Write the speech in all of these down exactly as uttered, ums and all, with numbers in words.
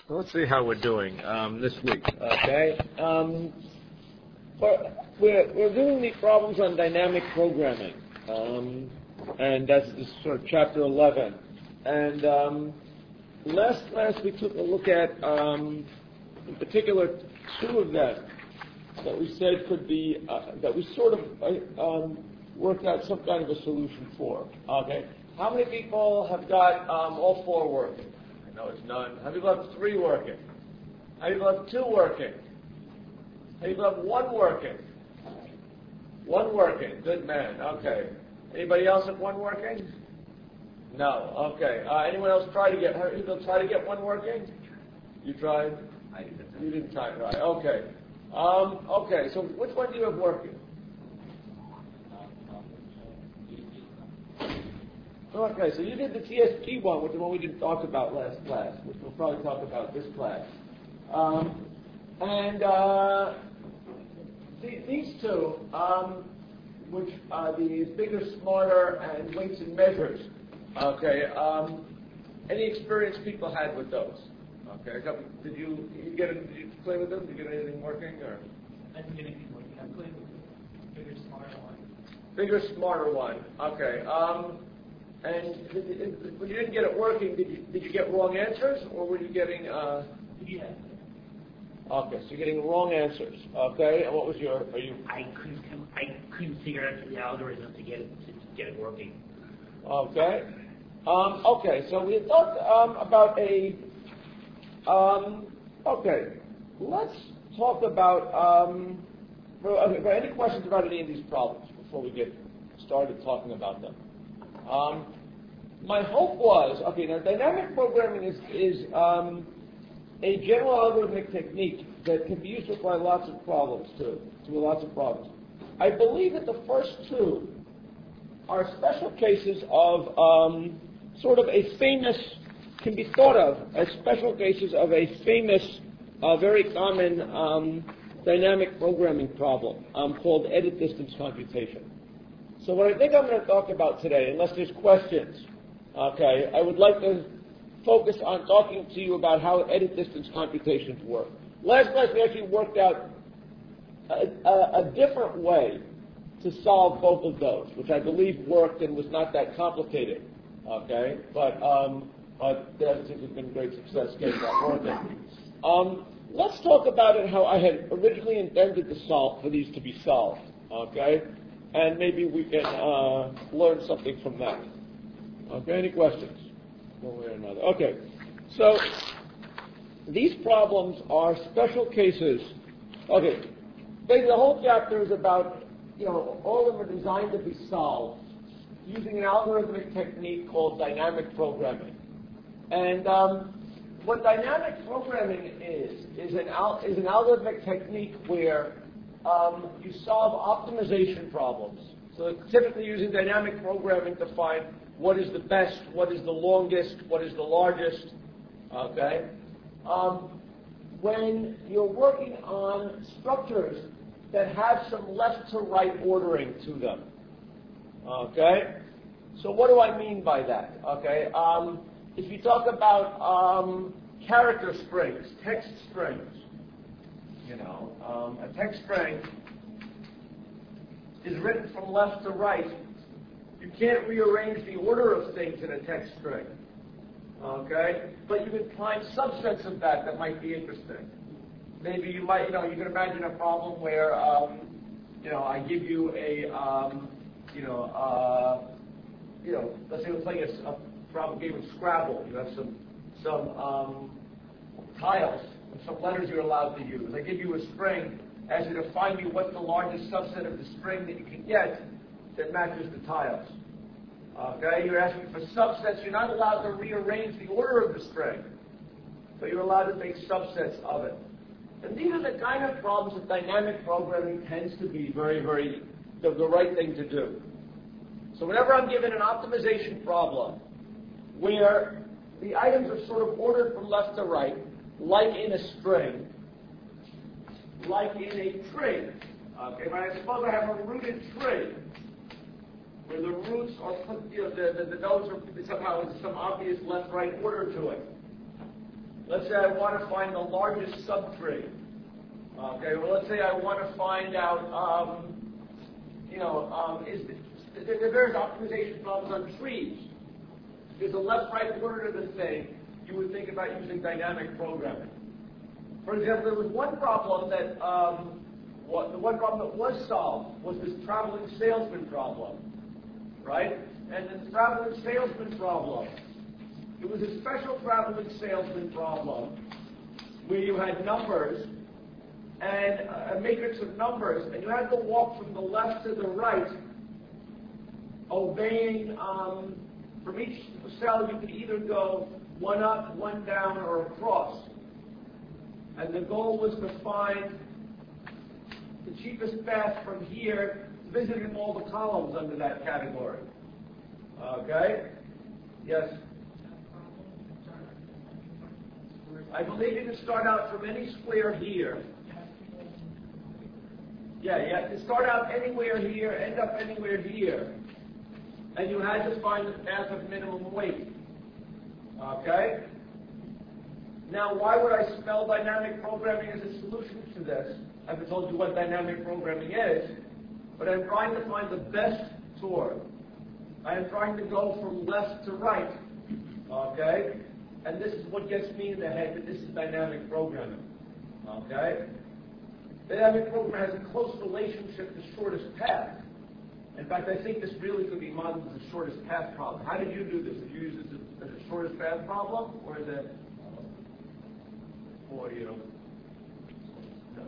So let's see how we're doing um, this week. Okay. Um, we're, we're doing the problems on dynamic programming, um, and that's this sort of chapter eleven. And um, last class we took a look at, um, in particular, two of them that we said could be uh, that we sort of uh, um, worked out some kind of a solution for. Okay. How many people have got um, all four working? I know it's none. How many people have three working? How many people have two working? How many people have one working? One working. Good man. Okay. Anybody else have one working? No. Okay. Uh, anyone else try to get? How many people try to get one working? You tried. I did. You didn't try. Right. Okay. Um, okay. So which one do you have working? Okay, so you did the T S P one, which is the one we didn't talk about last class, which we'll probably talk about this class. Um, and uh, th- these two, um, which are the bigger, smarter, and weights and measures. Okay, um, any experience people had with those? Okay, a couple, did you, you get it, did you play with them? Did you get anything working? Or I didn't get anything working. I played with the bigger, smarter one. Bigger, smarter one. Okay. Um, And when you didn't get it working, did you, did you get wrong answers, or were you getting? Uh... Yeah. Okay, so you're getting wrong answers. Okay, and what was your? Are you? I couldn't. Come, I couldn't figure out the algorithm to get it to get it working. Okay. Um, okay, so we talked um, about a. Um, okay, let's talk about. Um, for, okay, for any questions about any of these problems before we get started talking about them? Um, my hope was, okay, now dynamic programming is, is um, a general algorithmic technique that can be used to apply lots of problems to, to lots of problems. I believe that the first two are special cases of um, sort of a famous, can be thought of as special cases of a famous, uh, very common um, dynamic programming problem um, called edit distance computation. So what I think I'm going to talk about today, unless there's questions, okay, I would like to focus on talking to you about how edit distance computations work. Last class we actually worked out a, a, a different way to solve both of those, which I believe worked and was not that complicated, okay, but, um, but there has been great success getting that working. Um, let's talk about it how I had originally intended to solve, for these to be solved, okay? And maybe we can uh, learn something from that. Okay, any questions? One way or another. Okay, so these problems are special cases. Okay, basically the whole chapter is about, you know, all of them are designed to be solved using an algorithmic technique called dynamic programming. And um, what dynamic programming is, is an, al- is an algorithmic technique where Um, you solve optimization problems. So typically using dynamic programming to find what is the best, what is the longest, what is the largest, okay? Um, when you're working on structures that have some left to right ordering to them, okay? So what do I mean by that, okay? Um, if you talk about um, character strings, text strings, You know, um, a text string is written from left to right. You can't rearrange the order of things in a text string, okay? But you can find subsets of that that might be interesting. Maybe you might, you know, you can imagine a problem where, um, you know, I give you a, um, you know, uh, you know, let's say we're playing a, a problem game of Scrabble. You have some, some um, tiles. Some letters you're allowed to use. I give you a string, ask you to find me what's the largest subset of the string that you can get that matches the tiles. Okay, you're asking for subsets. You're not allowed to rearrange the order of the string, but you're allowed to make subsets of it. And these are the kind of problems that dynamic programming tends to be very, very the, the right thing to do. So whenever I'm given an optimization problem where the items are sort of ordered from left to right, like in a string, like in a tree. Okay, but I suppose I have a rooted tree where the roots are put, you know, the, the, the nodes are somehow in some obvious left-right order to it. Let's say I want to find the largest subtree. Okay, well, let's say I want to find out, um, you know, um, is the, there are various optimization problems on trees. There's a left-right order to the thing. You would think about using dynamic programming. For example, there was one problem that, um, what, the one problem that was solved was this traveling salesman problem, right? And the traveling salesman problem, it was a special traveling salesman problem where you had numbers and a matrix of numbers, and you had to walk from the left to the right, obeying, um, from each cell you could either go one up, one down, or across. And the goal was to find the cheapest path from here, visiting all the columns under that category. Okay? Yes? I believe you can start out from any square here. Yeah, you have to start out anywhere here, end up anywhere here. And you had to find the path of minimum weight. Okay? Now, why would I spell dynamic programming as a solution to this? I haven't told you what dynamic programming is, but I'm trying to find the best tour. I am trying to go from left to right. Okay? And this is what gets me in the head that this is dynamic programming. Okay? Dynamic programming has a close relationship to shortest path. In fact, I think this really could be modeled as a shortest path problem. How did you do this? Did you use this as a shortest path problem, or is it, or you know? No.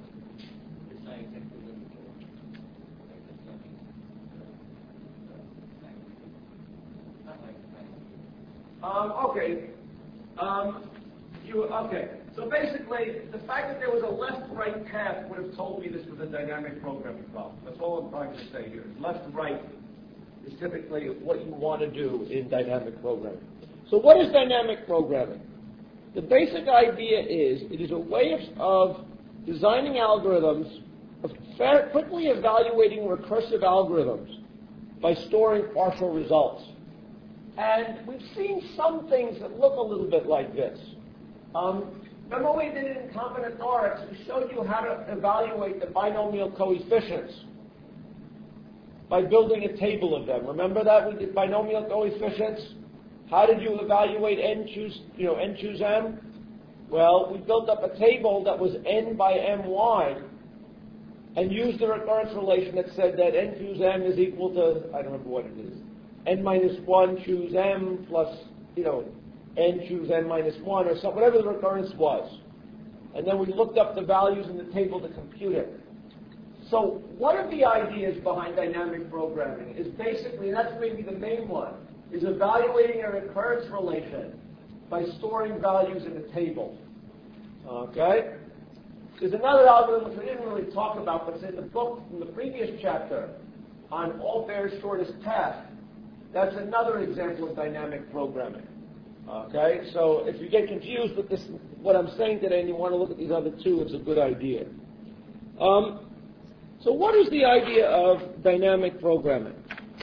Um, okay. Um, you okay? So basically, the fact that there was a left-right path would have told me this was a dynamic programming problem. That's all I'm trying to say here. Left-right is typically what you want to do in dynamic programming. So what is dynamic programming? The basic idea is it is a way of, of designing algorithms, of fa- quickly evaluating recursive algorithms by storing partial results. And we've seen some things that look a little bit like this. Um, remember we did it in combinatorics. We showed you how to evaluate the binomial coefficients by building a table of them. Remember that? We did binomial coefficients. How did you evaluate n choose, you know, n choose m? Well, we built up a table that was n by m wide and used the recurrence relation that said that n choose m is equal to, I don't remember what it is, n minus one choose m plus, you know, n choose n minus one or something, whatever the recurrence was. And then we looked up the values in the table to compute it. So one of the ideas behind dynamic programming is basically, and that's maybe the main one, is evaluating a recurrence relation by storing values in a table. Okay? There's another algorithm which we didn't really talk about, but it's in the book from the previous chapter on all pairs shortest path. That's another example of dynamic programming. Okay? So if you get confused with this, what I'm saying today, and you want to look at these other two, it's a good idea. Um, so what is the idea of dynamic programming?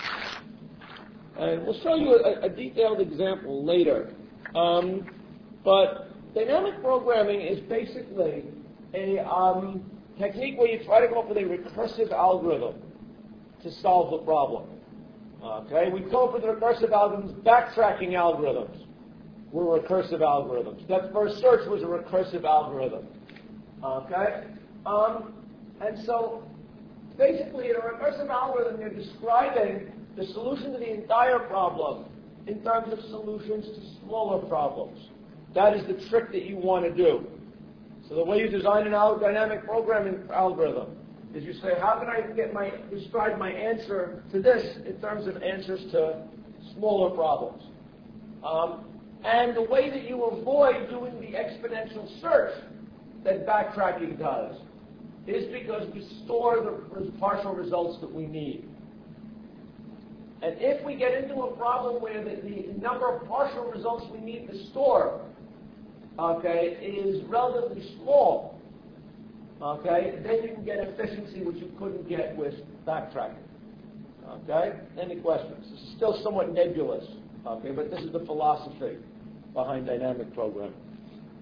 And we'll show you a, a detailed example later. Um, but dynamic programming is basically a um, technique where you try to come up with a recursive algorithm to solve the problem. Okay, we come up with recursive algorithms. Backtracking algorithms were recursive algorithms. That first search was a recursive algorithm. Okay, um, and so basically in a recursive algorithm, you're describing the solution to the entire problem in terms of solutions to smaller problems. That is the trick that you want to do. So the way you design an al- dynamic programming algorithm is you say, how can I get my describe my answer to this in terms of answers to smaller problems? Um, and the way that you avoid doing the exponential search that backtracking does is because we store the partial results that we need. And if we get into a problem where the, the number of partial results we need to store, okay, is relatively small, okay, then you can get efficiency which you couldn't get with backtracking. Okay? Any questions? This is still somewhat nebulous, okay, but this is the philosophy behind dynamic programming.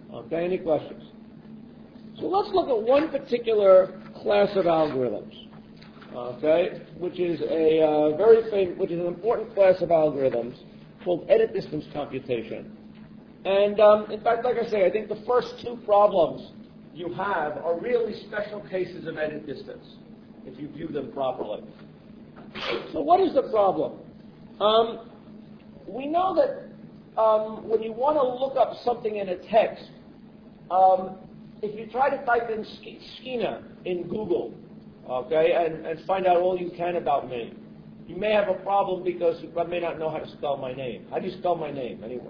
Okay, any questions? So let's look at one particular class of algorithms, okay, which is a uh, very famous, which is an important class of algorithms called edit distance computation. And um, in fact, like I say, I think the first two problems you have are really special cases of edit distance, if you view them properly. So what is the problem? Um, we know that um, when you want to look up something in a text, um, if you try to type in Skeena in Google, okay, and, and find out all you can about me, you may have a problem because you may not know how to spell my name. How do you spell my name, anyway?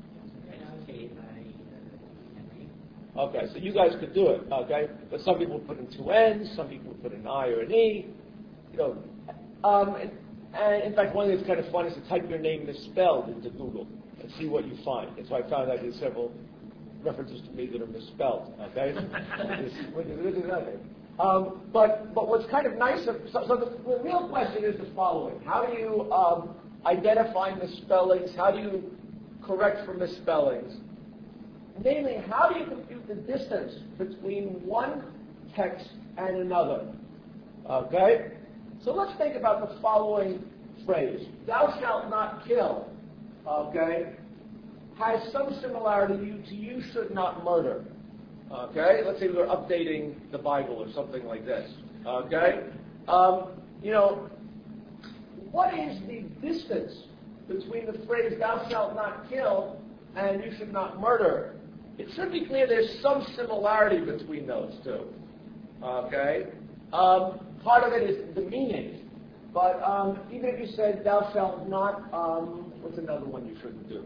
Okay, so you guys could do it, okay? But some people put in two N's, some people put an I or an E, you know. Um, and, and in fact, one thing that's kind of fun is to type your name misspelled into Google and see what you find. And so I found I did several references to me that are misspelled, okay? Which is, which is, which is nothing. Um, but, but what's kind of nice, of, so, so the, the real question is the following. How do you um, identify misspellings? How do you correct for misspellings? Namely, how do you compute the distance between one text and another? Okay? So let's think about the following phrase. Thou shalt not kill, okay, has some similarity to you should not murder. Okay? Let's say we're updating the Bible or something like this. Okay? Um, you know, what is the distance between the phrase thou shalt not kill and you should not murder? It should be clear there's some similarity between those two. Okay? Um, part of it is the meaning. But um, even if you said thou shalt not, um, what's another one you shouldn't do?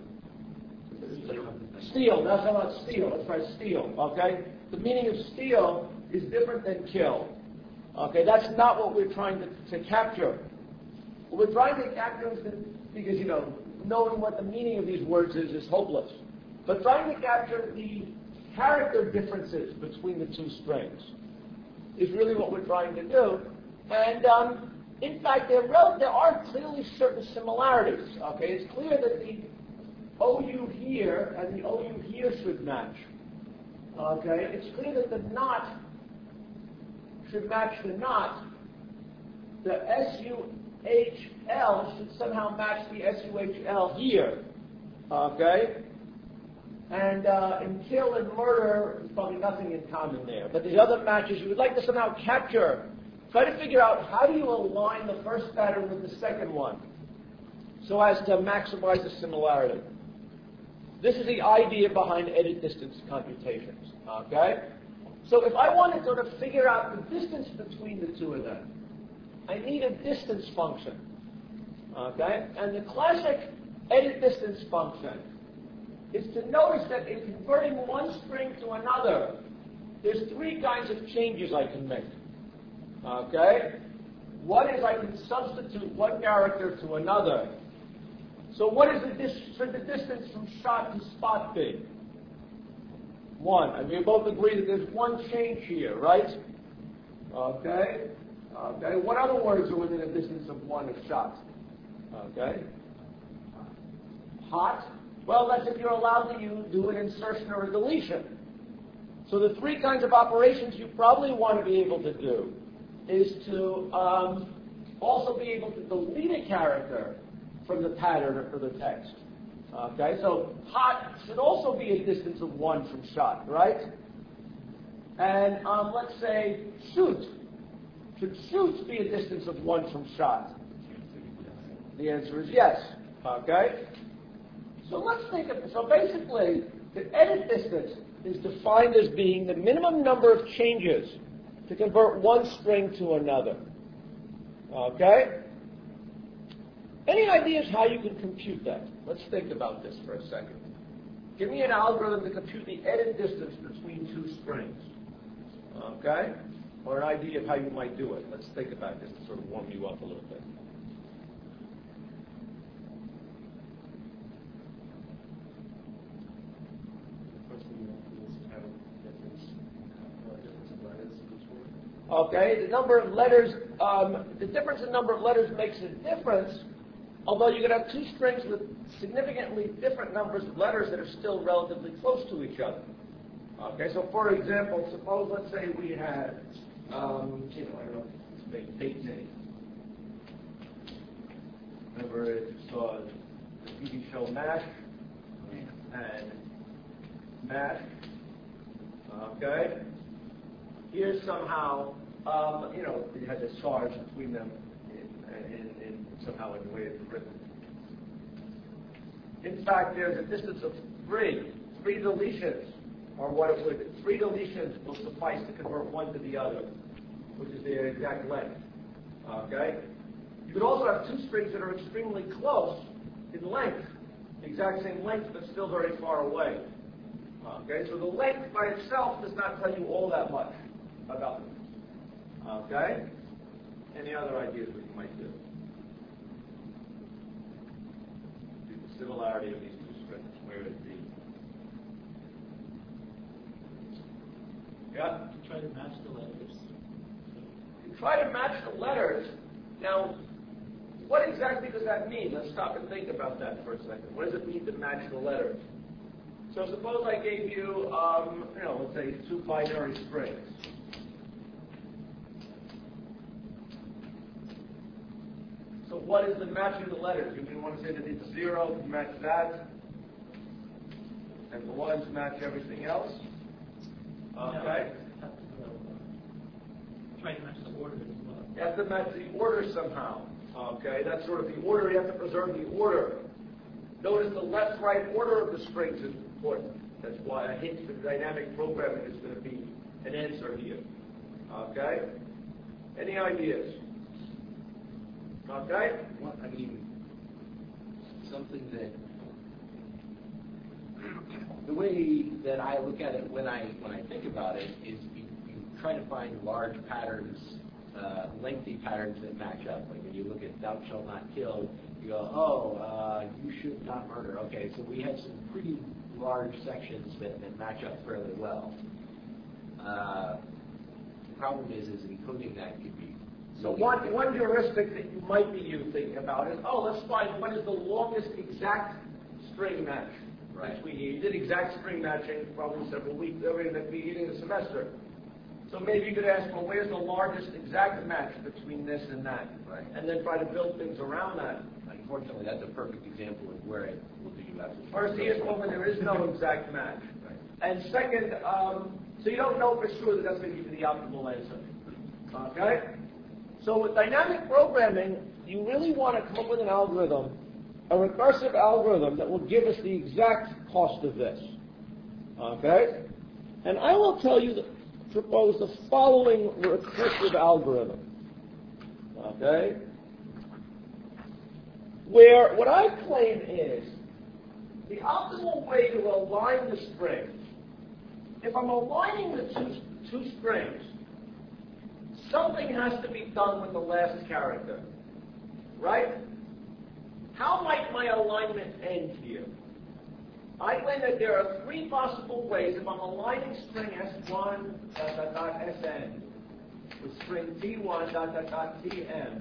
Steal. Thou shalt not steal. Let's try steal. Okay? The meaning of steal is different than kill. Okay? That's not what we're trying to, to capture. What we're trying to capture is that, because, you know, knowing what the meaning of these words is is hopeless. But trying to capture the character differences between the two strings is really what we're trying to do. And um, in fact, there, rel- there are clearly certain similarities. Okay, it's clear that the O U here and the O U here should match. Okay, it's clear that the not should match the not. The S U H L should somehow match the S U H L here. Okay. And uh, in kill and murder, there's probably nothing in common there. But the other matches, you would like to somehow capture, try to figure out how do you align the first pattern with the second one so as to maximize the similarity. This is the idea behind edit distance computations. Okay? So if I want to sort of figure out the distance between the two of them, I need a distance function. Okay? And the classic edit distance function is to notice that in converting one string to another, there's three kinds of changes I can make. Okay? One is I can substitute one character to another. So what is the dis- should the distance from shot to spot be? One. And we both agree that there's one change here, right? Okay? Okay. What other words are within a distance of one of shot? Okay? Hot. Well, that's if you're allowed to use, do an insertion or a deletion. So the three kinds of operations you probably want to be able to do is to um, also be able to delete a character from the pattern or for the text. Okay, so hot should also be a distance of one from shot, right? And um, let's say shoot. Should shoot be a distance of one from shot? The answer is yes. Okay? So let's think of it. So basically, the edit distance is defined as being the minimum number of changes to convert one string to another. Okay? Any ideas how you can compute that? Let's think about this for a second. Give me an algorithm to compute the edit distance between two strings. Okay? Or an idea of how you might do it. Let's think about this to sort of warm you up a little bit. Okay, the number of letters, um, the difference in number of letters makes a difference, although you could have two strings with significantly different numbers of letters that are still relatively close to each other. Okay, so for example, suppose, let's say we had, um, you know, I don't know, let's make date name. Remember, it saw the T V show MASH and MASH. Okay, here somehow, um, you know, it has a charge between them in, in, in somehow in the way it's written. In fact, there's a distance of three, three deletions, or what it would, three deletions will suffice to convert one to the other, which is their exact length. Okay? You could also have two strings that are extremely close in length, the exact same length, but still very far away. Okay? So the length by itself does not tell you all that much about them. Okay? Any other ideas what you might do? The similarity of these two strings, where is the Yeah. Try to match the letters. You try to match the letters. Now, what exactly does that mean? Let's stop and think about that for a second. What does it mean to match the letters? So suppose I gave you, um, you know, let's say two binary strings. So what is the matching the letters? You want to say that it's zero to match that, and the ones match everything else? Okay. No, try to match the order as well. You have to match the order somehow. Okay, that's sort of the order. You have to preserve the order. Notice the left-right order of the strings is important. That's why a hint for dynamic programming is going to be an answer here. Okay? Any ideas? Okay? Well, I mean, something that the way that I look at it when I when I think about it is you, you try to find large patterns, uh, lengthy patterns that match up. Like when you look at "Thou shalt not kill," you go, "Oh, uh, you should not murder." Okay, so we have some pretty large sections that, that match up fairly well. Uh, the problem is, is encoding that could be. So one, one heuristic that you might be you thinking about is, oh, let's find what is the longest exact string match. Right. We you did exact string matching probably several weeks during the beginning of the semester. So maybe you could ask, well, where's the largest exact match between this and that? Right. And then try to build things around that. Unfortunately, that's a perfect example of where it will do you absolutely. First, here's one where there is no exact match. Right. And second, um, so you don't know for sure that that's going to give you the optimal answer. Okay? So with dynamic programming, you really want to come up with an algorithm, a recursive algorithm that will give us the exact cost of this. Okay? And I will tell you, that, propose the following recursive algorithm. Okay? Where what I claim is the optimal way to align the strings. If I'm aligning the two, two strings, something has to be done with the last character, right? How might my alignment end here? I claim that there are three possible ways if I'm aligning string S one dot dot dot S N with string T one dot dot dot T M.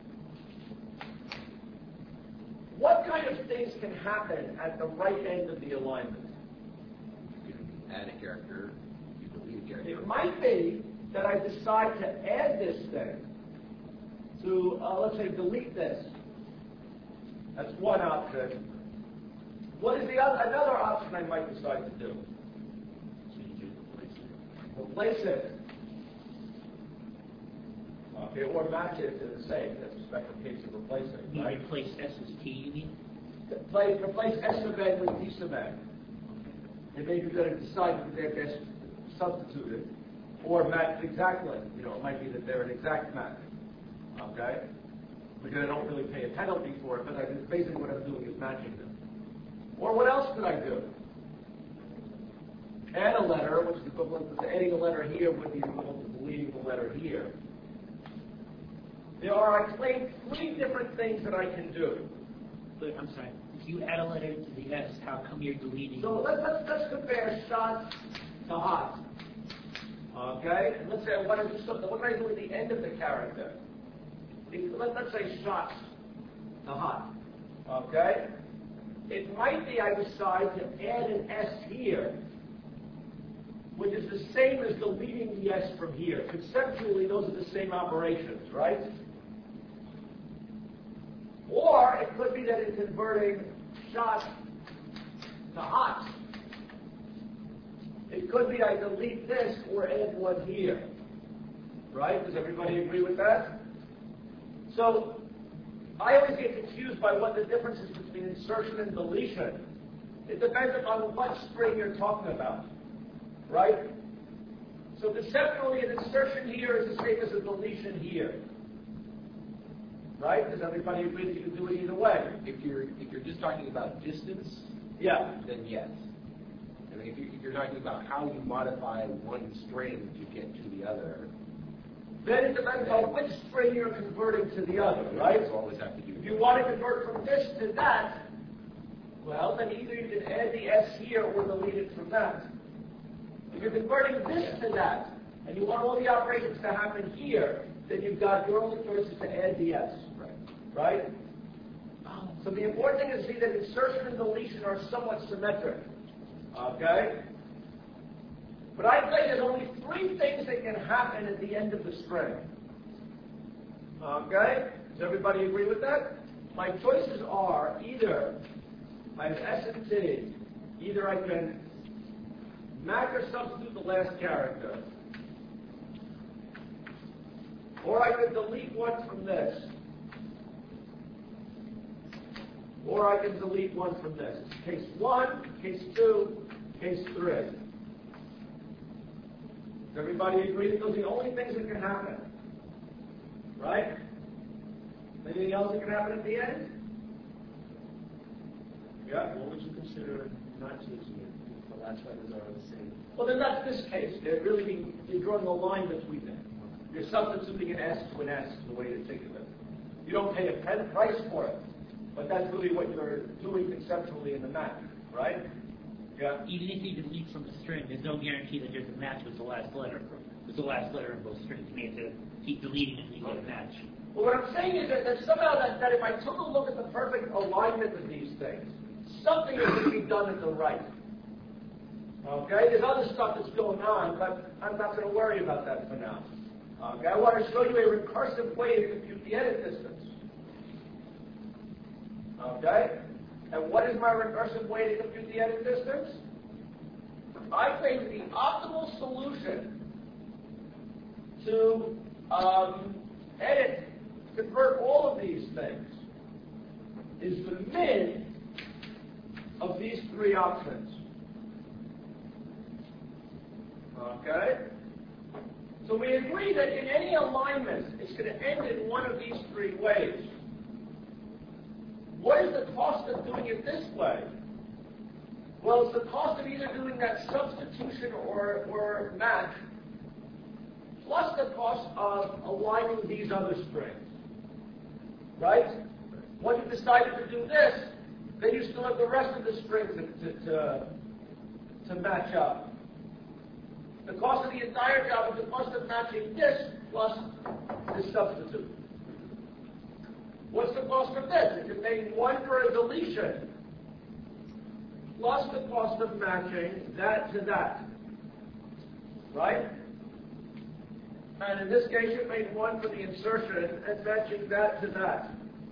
What kind of things can happen at the right end of the alignment? You can add a character, you can delete a character. It might be that I decide to add this thing to, uh, let's say, delete this. That's one option. What is the other, another option I might decide to do? Change it, replace it. Replace it. Okay, or match it to the same. That's a special case of replacing. You Right? replace S as T, you mean? Replace, replace S sub n with T sub n. And maybe you're going to decide that they're best substituted or matched exactly. You know, it might be that they're an exact match. Okay? Because I don't really pay a penalty for it, but I, basically what I'm doing is matching them. Or what else could I do? Add a letter, which is equivalent to adding a letter here would be equivalent to deleting the letter here. There are, I claim, three different things that I can do. But I'm sorry. If you add a letter to the S, how come you're deleting? So let's, let's, let's compare shot to hot. Okay? And let's say I want to do something. What can I do at the end of the character? Let, let's say shot to hot. Okay? It might be I decide to add an S here which is the same as deleting the S from here. Conceptually, those are the same operations, right? Or it could be that it's converting shot to hot. It could be I delete this or add one here. Right? Does everybody agree with that? So I always get confused by what the difference is between insertion and deletion. It depends upon what string you're talking about. Right? So conceptually, an insertion here is the same as a deletion here. Right? Does everybody agree that you can do it either way? If you're if you're just talking about distance, yeah, then yes. I mean, if, you, if you're talking about how you modify one string to get to the other, then it depends on which string you're converting to the other, right? You always have to do. If you want to convert from this to that, well, then either you can add the S here or delete it from that. If you're converting this to that, and you want all the operations to happen here, then you've got your only choice is to add the S. Right? So the important thing is to see that insertion and deletion are somewhat symmetric. Okay? But I say there's only three things that can happen at the end of the string. Okay? Does everybody agree with that? My choices are either I have S and T, either I can match or substitute the last character, or I could delete one from this. Or I can delete one from this. Case one, case two, case three. Does everybody agree that those are the only things that can happen? Right? Anything else that can happen at the end? Yeah? What would you consider not changing it if the last letters are the same? Well, then that's this case. They're really being, you're drawing a line between them. You're substituting an S to an S is the way to think of it. You don't pay a pen price for it. But that's really what you're doing conceptually in the match, right? Yeah. Even if you delete from the string, there's no guarantee that there's a match with the last letter. With the last letter in both strings, you may have to keep deleting until you get a match. Well, what I'm saying is that, that somehow that, that if I took a look at the perfect alignment of these things, something is going to be done at the right. Okay? There's other stuff that's going on, but I'm not going to worry about that for now. Okay? I want to show you a recursive way to compute the edit distance. Okay? And what is my recursive way to compute the edit distance? I think the optimal solution to um, edit, convert all of these things, is the min of these three options. Okay? So we agree that in any alignment, it's going to end in one of these three ways. What is the cost of doing it this way? Well, it's the cost of either doing that substitution or, or match, plus the cost of aligning these other strings. Right? Once you've decided to do this, then you still have the rest of the strings to, to, to, to match up. The cost of the entire job is the cost of matching this plus this substitute. What's the cost of this? If you're paying one for a deletion, plus the cost of matching that to that. Right? And in this case, you're paying one for the insertion and matching that to that.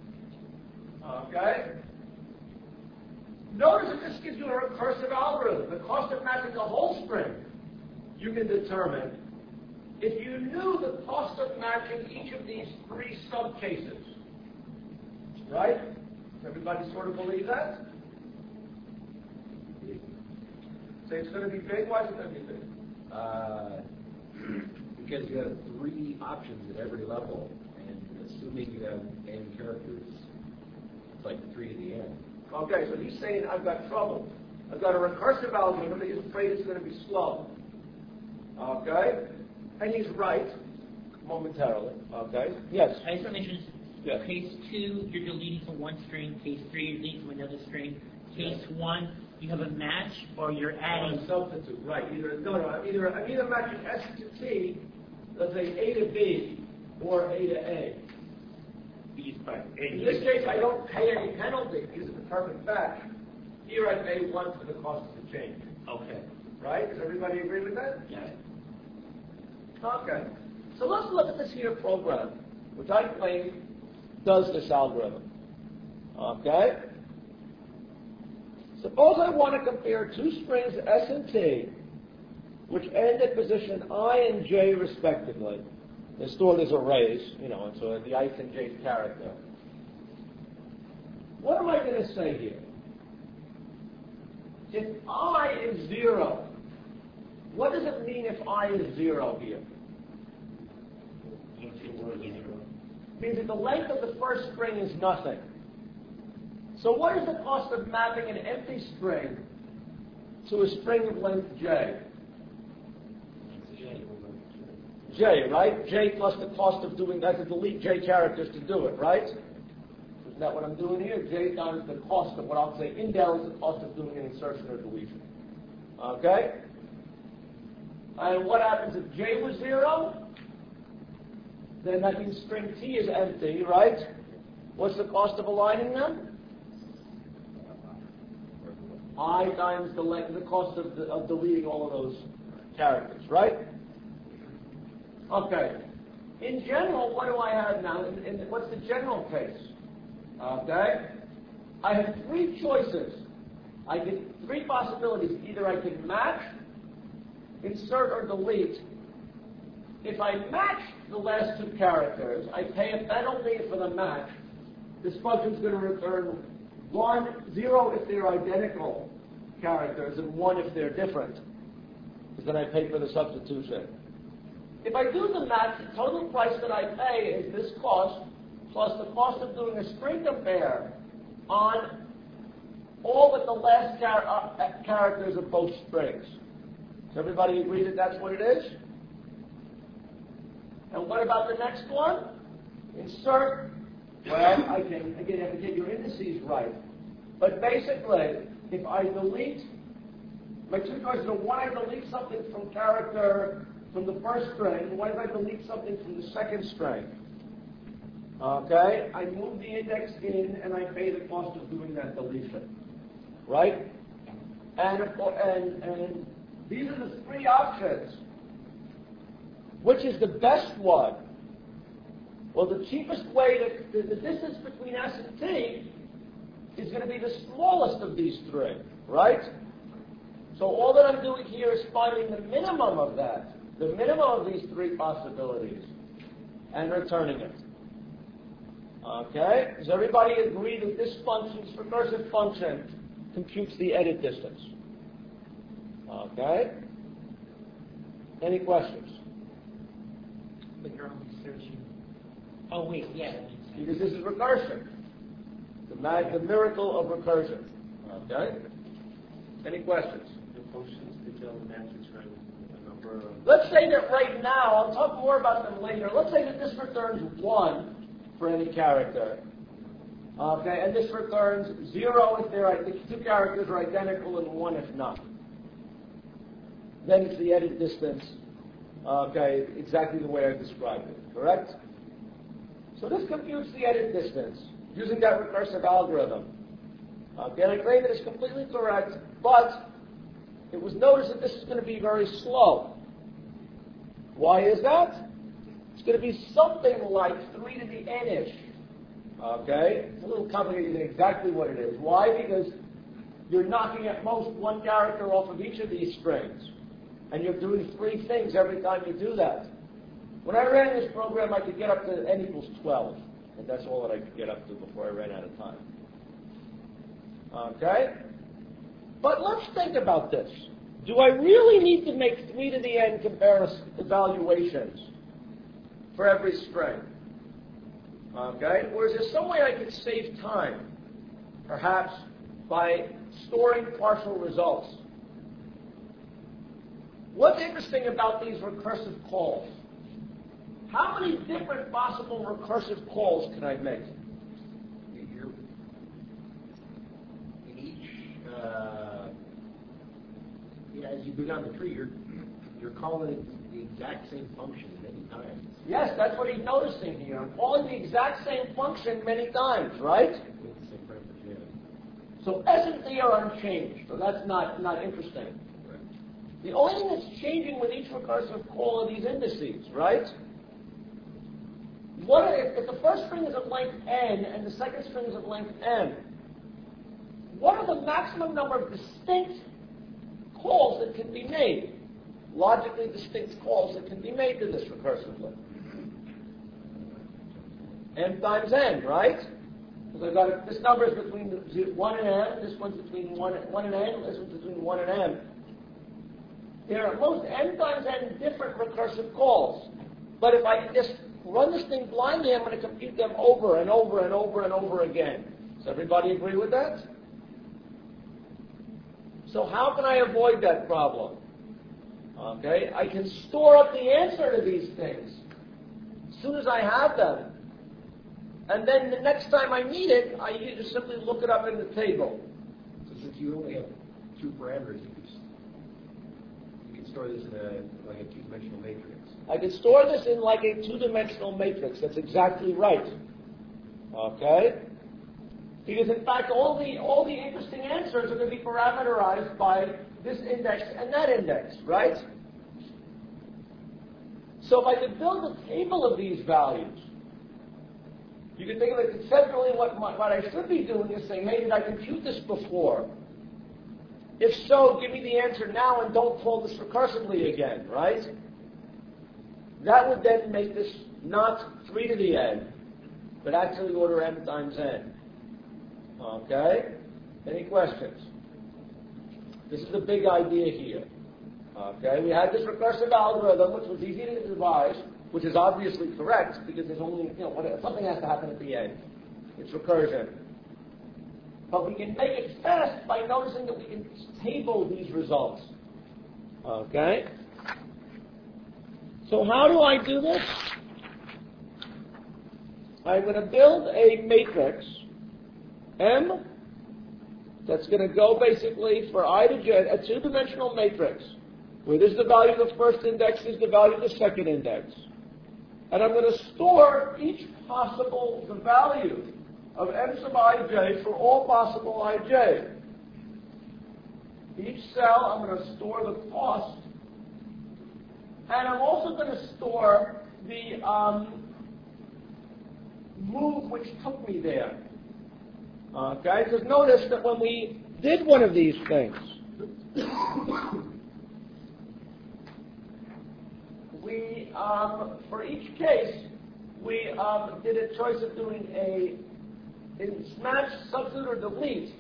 Okay? Notice that this gives you a recursive algorithm. The cost of matching the whole string you can determine if you knew the cost of matching each of these three subcases. Right? Does everybody sort of believe that? Say it's going to be big. Why is it going to be big? Uh, because you have three options at every level, and assuming you have n characters, it's like three to the n. Okay, so he's saying I've got trouble. I've got a recursive algorithm that he's afraid it's going to be slow. Okay? And he's right, momentarily. Okay? Yes? I just want to mention, Yes. case two, you're deleting from one string. Case three, you're deleting from another string. Case one, you have a match, or you're adding. A substitute, right. Either, no, no, I'm either, I'm either matching S to T, let's say A to B, or A to A. In this case, I don't pay any penalty because it's a perfect match. Here I pay one for the cost of the change. Okay. Right? Does everybody agree with that? Yeah. Okay. So let's look at this here program, which I claim does this algorithm. Okay? Suppose I want to compare two strings S and T, which end at position I and J respectively. They're stored as arrays, you know, and so the I and J character. What am I going to say here? If I is zero, what does it mean if I is zero here? It means that the length of the first string is nothing. So what is the cost of mapping an empty string to a string of length J? J, right? J plus the cost of doing that, to delete J characters to do it, right? Isn't that what I'm doing here? J times the cost of what I'll say indel is the cost of doing an insertion or deletion. Okay? And what happens if J was zero? Then that means string T is empty, right? What's the cost of aligning them? I times the length, the cost of, the, of deleting all of those characters, right? Okay. In general, what do I have now? In, in, what's the general case? Okay. I have three choices. I get three possibilities. Either I can match, insert, or delete. If I match the last two characters, I pay a penalty for the match. This function is going to return one, zero if they're identical characters, and one if they're different. Because then I pay for the substitution. If I do the match, the total price that I pay is this cost plus the cost of doing a string compare on all but the last char uh, characters of both strings. Does everybody agree that that's what it is? And what about the next one? Insert. Well, I can, again, you have to get your indices right. But basically, if I delete, my two choices are, one, I delete something from character from the first string, what if I delete something from the second string? Okay, I move the index in and I pay the cost of doing that deletion. Right? And, and, and these are the three options. Which is the best one? Well, the cheapest way to, the, the distance between S and T is going to be the smallest of these three, right? So all that I'm doing here is finding the minimum of that, the minimum of these three possibilities, and returning it. Okay? Does everybody agree that this function, this recursive function, computes the edit distance? Okay? Any questions? But you're only searching. Oh wait, yeah. That makes sense. Because this is recursion. The, mag- the miracle of recursion. Okay? Any questions? The functions to tell the matrix from a number of... Let's say that right now, I'll talk more about them later. Let's say that this returns one for any character. Okay, and this returns zero if they're, the two characters are identical and one if not. Then it's the edit distance. Okay, exactly the way I described it, correct? So this computes the edit distance using that recursive algorithm. Okay, and I claim that it's completely correct, but it was noticed that this is going to be very slow. Why is that? It's going to be something like three to the n-ish. Okay? It's a little complicated to exactly what it is. Why? Because you're knocking at most one character off of each of these strings. And you're doing three things every time you do that. When I ran this program, I could get up to n equals twelve. And that's all that I could get up to before I ran out of time. Okay? But let's think about this. Do I really need to make three to the n comparison evaluations for every string? Okay? Or is there some way I could save time? Perhaps by storing partial results. What's interesting about these recursive calls? How many different possible recursive calls can I make? You're, in each, uh, yeah, as you go down the tree, you're, you're calling it the exact same function many times. Yes, that's what he's noticing here. I'm calling the exact same function many times, right? With the same purpose, yeah. So S and T are unchanged, so that's not, not interesting. Right. The only thing that's changing with each recursive call are these indices, right? What if, if the first string is of length n and the second string is of length m? What are the maximum number of distinct calls that can be made? Logically distinct calls that can be made to this recursively. M times n, right? Because I've got this number is between one and m, this one's between one, one and n, this one's between one and m. There are at most m times n different recursive calls. But if I just run this thing blindly, I'm going to compute them over and over and over and over again. Does everybody agree with that? So how can I avoid that problem? Okay, I can store up the answer to these things as soon as I have them. And then the next time I need it, I just simply look it up in the table. So since you only have two parameters, you can, you can store this in a, like a two-dimensional matrix. I can store this in like a two-dimensional matrix. That's exactly right. Okay? Because in fact, all the all the interesting answers are going to be parameterized by this index and that index, right? So if I could build a table of these values, you can think of it conceptually. What my, what I should be doing is saying, hey, did I compute this before? If so, give me the answer now and don't call this recursively again, right? That would then make this not three to the n, but actually order m times n. Okay? Any questions? This is the big idea here. Okay? We had this recursive algorithm, which was easy to devise, which is obviously correct because there's only, you know, whatever, something has to happen at the end. It's recursion. But we can make it fast by noticing that we can table these results. Okay? So how do I do this? I'm going to build a matrix M that's going to go basically for I to j, a two-dimensional matrix, where this is the value of the first index, this is the value of the second index. And I'm going to store each possible the value of m sub ij for all possible ij. Each cell, I'm going to store the cost. And I'm also going to store the um, move which took me there. Okay, because notice that when we did one of these things, we, um, for each case, we um, did a choice of doing a in smash, substitute, or delete.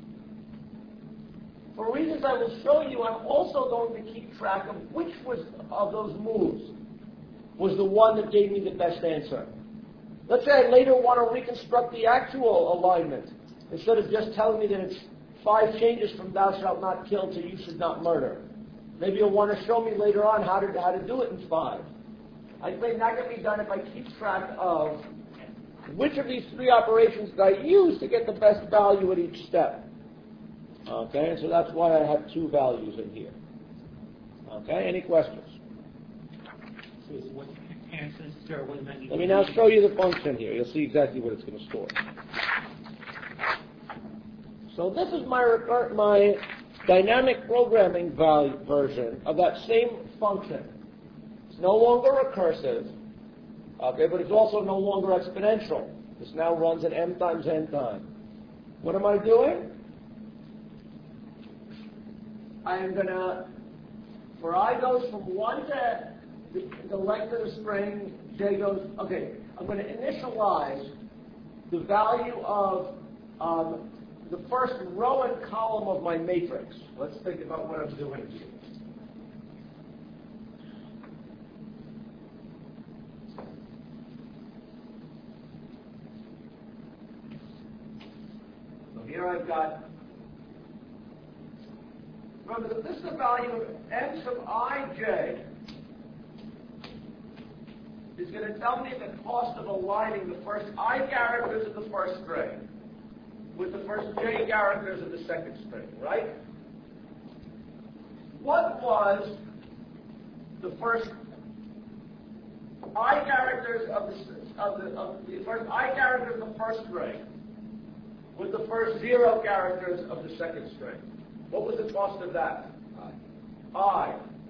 For reasons I will show you, I'm also going to keep track of which was of those moves was the one that gave me the best answer. Let's say I later want to reconstruct the actual alignment, instead of just telling me that it's five changes from thou shalt not kill to you should not murder. Maybe you'll want to show me later on how to, how to do it in five. I think that can be done if I keep track of which of these three operations did I use to get the best value at each step. Okay, and so that's why I have two values in here. Okay, any questions? So what answers store? What does that mean? Let me now show you the function here. You'll see exactly what it's going to store. So this is my recur- my dynamic programming value version of that same function. It's no longer recursive, okay, but it's also no longer exponential. This now runs at m times n time. What am I doing? I am going to, for I goes from one to the, the length of the string, j goes, okay, I'm going to initialize the value of um, the first row and column of my matrix. Let's think about what I'm doing here. So here I've got, remember that this is the value of m sub ij is going to tell me the cost of aligning the first I characters of the first string with the first j characters of the second string, right? What was the first I characters of the, of the, of the first I characters of the first string with the first zero characters of the second string? What was the cost of that? I.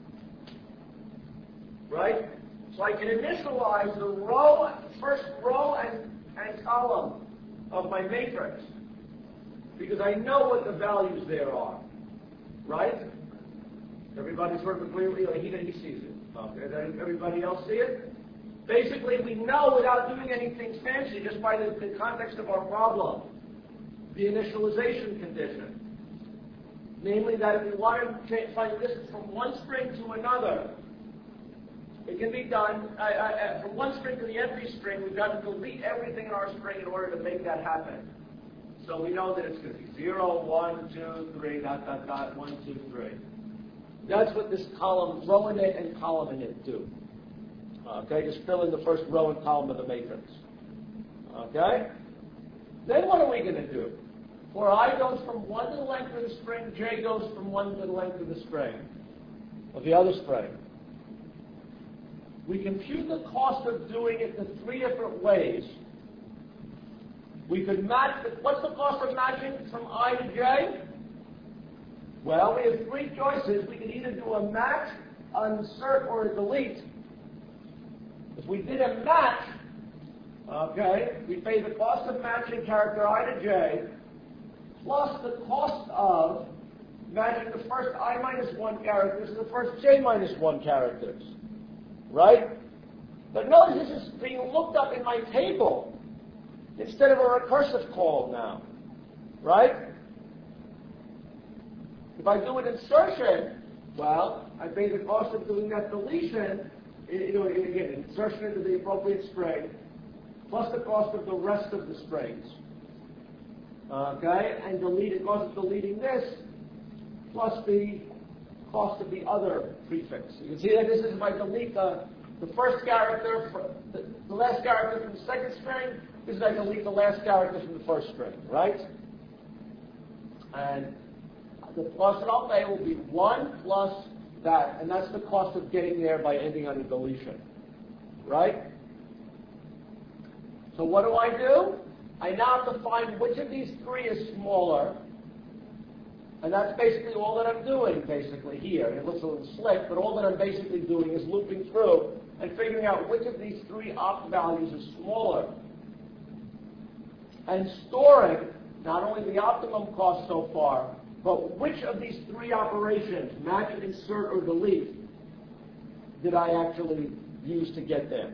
Right? So I can initialize the row, first row and, and column of my matrix because I know what the values there are. Right? Everybody sort of clearly, like he, he sees it. Okay. Does everybody else see it? Basically, we know without doing anything fancy, just by the, the context of our problem, the initialization condition. Namely, that if we want to find the distance from one string to another, it can be done uh, uh, from one string to the empty string. We've got to delete everything in our string in order to make that happen. So we know that it's going to be zero, one, two, three, dot, dot, dot, one, two, three. That's what this column, row init and column init do. Okay, just fill in the first row and column of the matrix. Okay? Then what are we going to do? For I goes from one to the length of the string, j goes from one to the length of the string, of the other string. We compute the cost of doing it in three different ways. We could match, the, what's the cost of matching from I to j? Well, we have three choices. We could either do a match, insert, or a delete. If we did a match, okay, we pay the cost of matching character I to j, plus the cost of matching the first I minus one characters and the first j minus one characters. Right? But notice this is being looked up in my table instead of a recursive call now. Right? If I do an insertion, well, I pay the cost of doing that deletion, you know, again, insertion into the appropriate string, plus the cost of the rest of the strings. Okay? And delete the cost of deleting this, plus the cost of the other prefix. You can see that this is if I delete the, the first character, for the, the last character from the second string, this is I delete the last character from the first string, right? And the cost that I'll pay will be one plus that, and that's the cost of getting there by ending on a deletion, right? So what do I do? I now have to find which of these three is smaller, and that's basically all that I'm doing, basically, here. It looks a little slick, but all that I'm basically doing is looping through and figuring out which of these three opt values is smaller, and storing not only the optimum cost so far, but which of these three operations, match, insert, or delete, did I actually use to get there?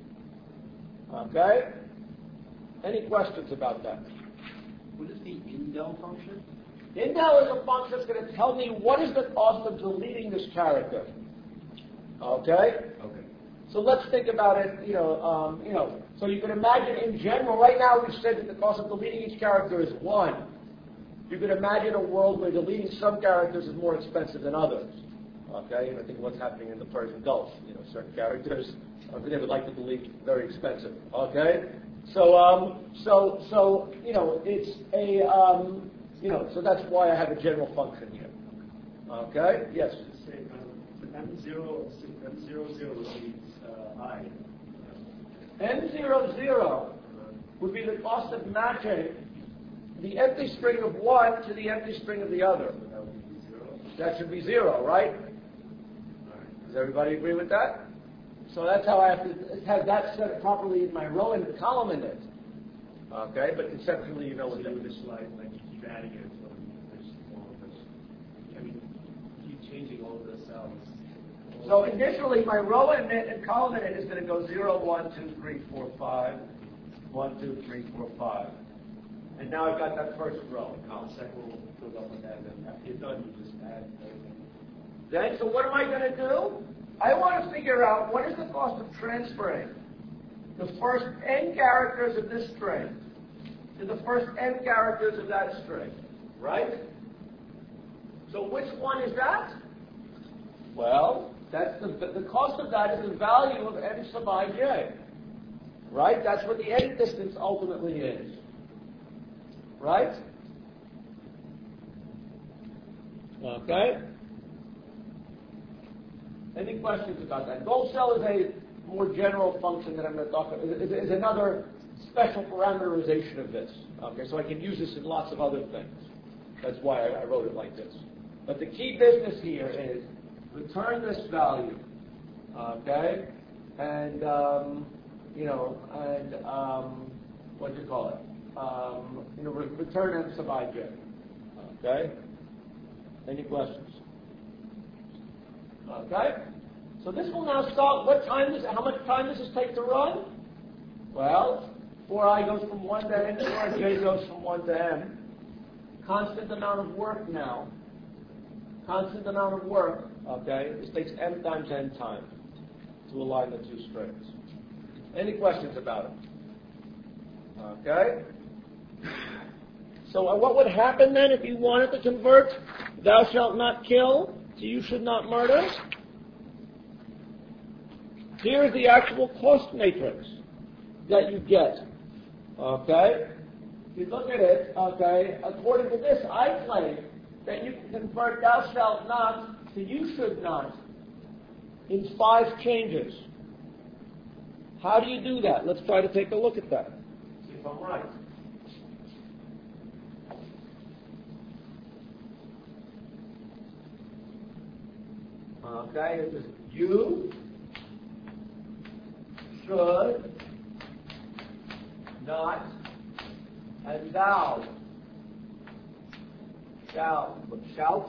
Okay? Any questions about that? What is the indel function? Indel is a function that's going to tell me what is the cost of deleting this character. Okay? Okay. So let's think about it, you know, um, you know, so you can imagine in general, right now we've said that the cost of deleting each character is one. You can imagine a world where deleting some characters is more expensive than others. Okay, and I think what's happening in the Persian Gulf, you know, certain characters uh, they would like to delete very expensive. Okay, so um, so so you know, it's a um, you know, so that's why I have a general function here. Okay, yes. Say um, M zero M zero zero means uh, I. M zero zero would be the cost of matching the empty string of one to the empty string of the other. That would be zero. That should be zero, right? Does everybody agree with that? So that's how I have to have that set properly in my row and column in it. Okay, but conceptually you know So what you that would is. just like, like you keep adding it, so there's all of this. I mean, keep changing all of this out. So initially my row in it and column in it is going to go zero, one, two, three, four, five, one, two, three, four, five. And now I've got that first row and column. The second will fill up with that, and then after you're done, you just add everything. Then, so what am I going to do? I want to figure out what is the cost of transferring the first n characters of this string to the first n characters of that string, right? So which one is that? Well, that's the, the cost of that is the value of n sub ij, right? That's what the end distance ultimately is, right? Okay. Any questions about that? Goal cell is a more general function that I'm going to talk about. Is, is another special parameterization of this. Okay, so I can use this in lots of other things. That's why I, I wrote it like this. But the key business here is return this value, okay, and um, you know, and um, what do you call it? Um, you know, re- return m sub I j. Okay. Any questions? Okay. So this will now start. What time does? How much time does this take to run? Well, four i goes from one to n, four i j goes from one to m. Constant amount of work now. Constant amount of work. Okay. This takes m times n time to align the two strings. Any questions about it? Okay. So uh, what would happen then if you wanted to convert thou shalt not kill to you should not murder? Here's the actual cost matrix that you get. Okay? If you look at it, okay, according to this, I claim that you can convert thou shalt not to you should not in five changes. How do you do that? Let's try to take a look at that. See if I'm right. Okay, it is you should not, and thou shalt, shalt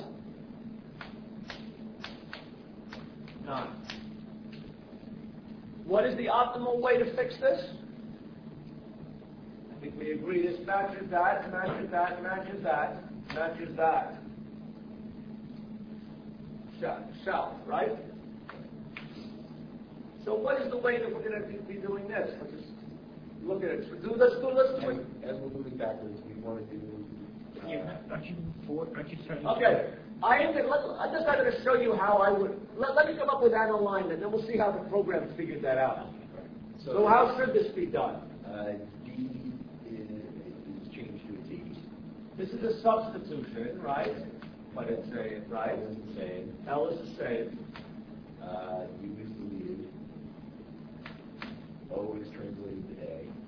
not. What is the optimal way to fix this? I think we agree this matches that, matches that, matches that, matches that. Shall, shall, right? So what is the way that we're going to be doing this? Let's just look at it. So do, let's do, let's do it. As we're moving backwards, we want to do. Uh, Yeah, aren't you moving forward? Aren't you starting? Okay. I am gonna, let, I'm just not going to show you how I would. Let, let me come up with that alignment, then we'll see how the program figured that out. So, so how should this be done? Uh, D is, is changed to a D. This is a substitution, right? But it's a, right? L is the same. L is the same. Uh, U is deleted. O is translated to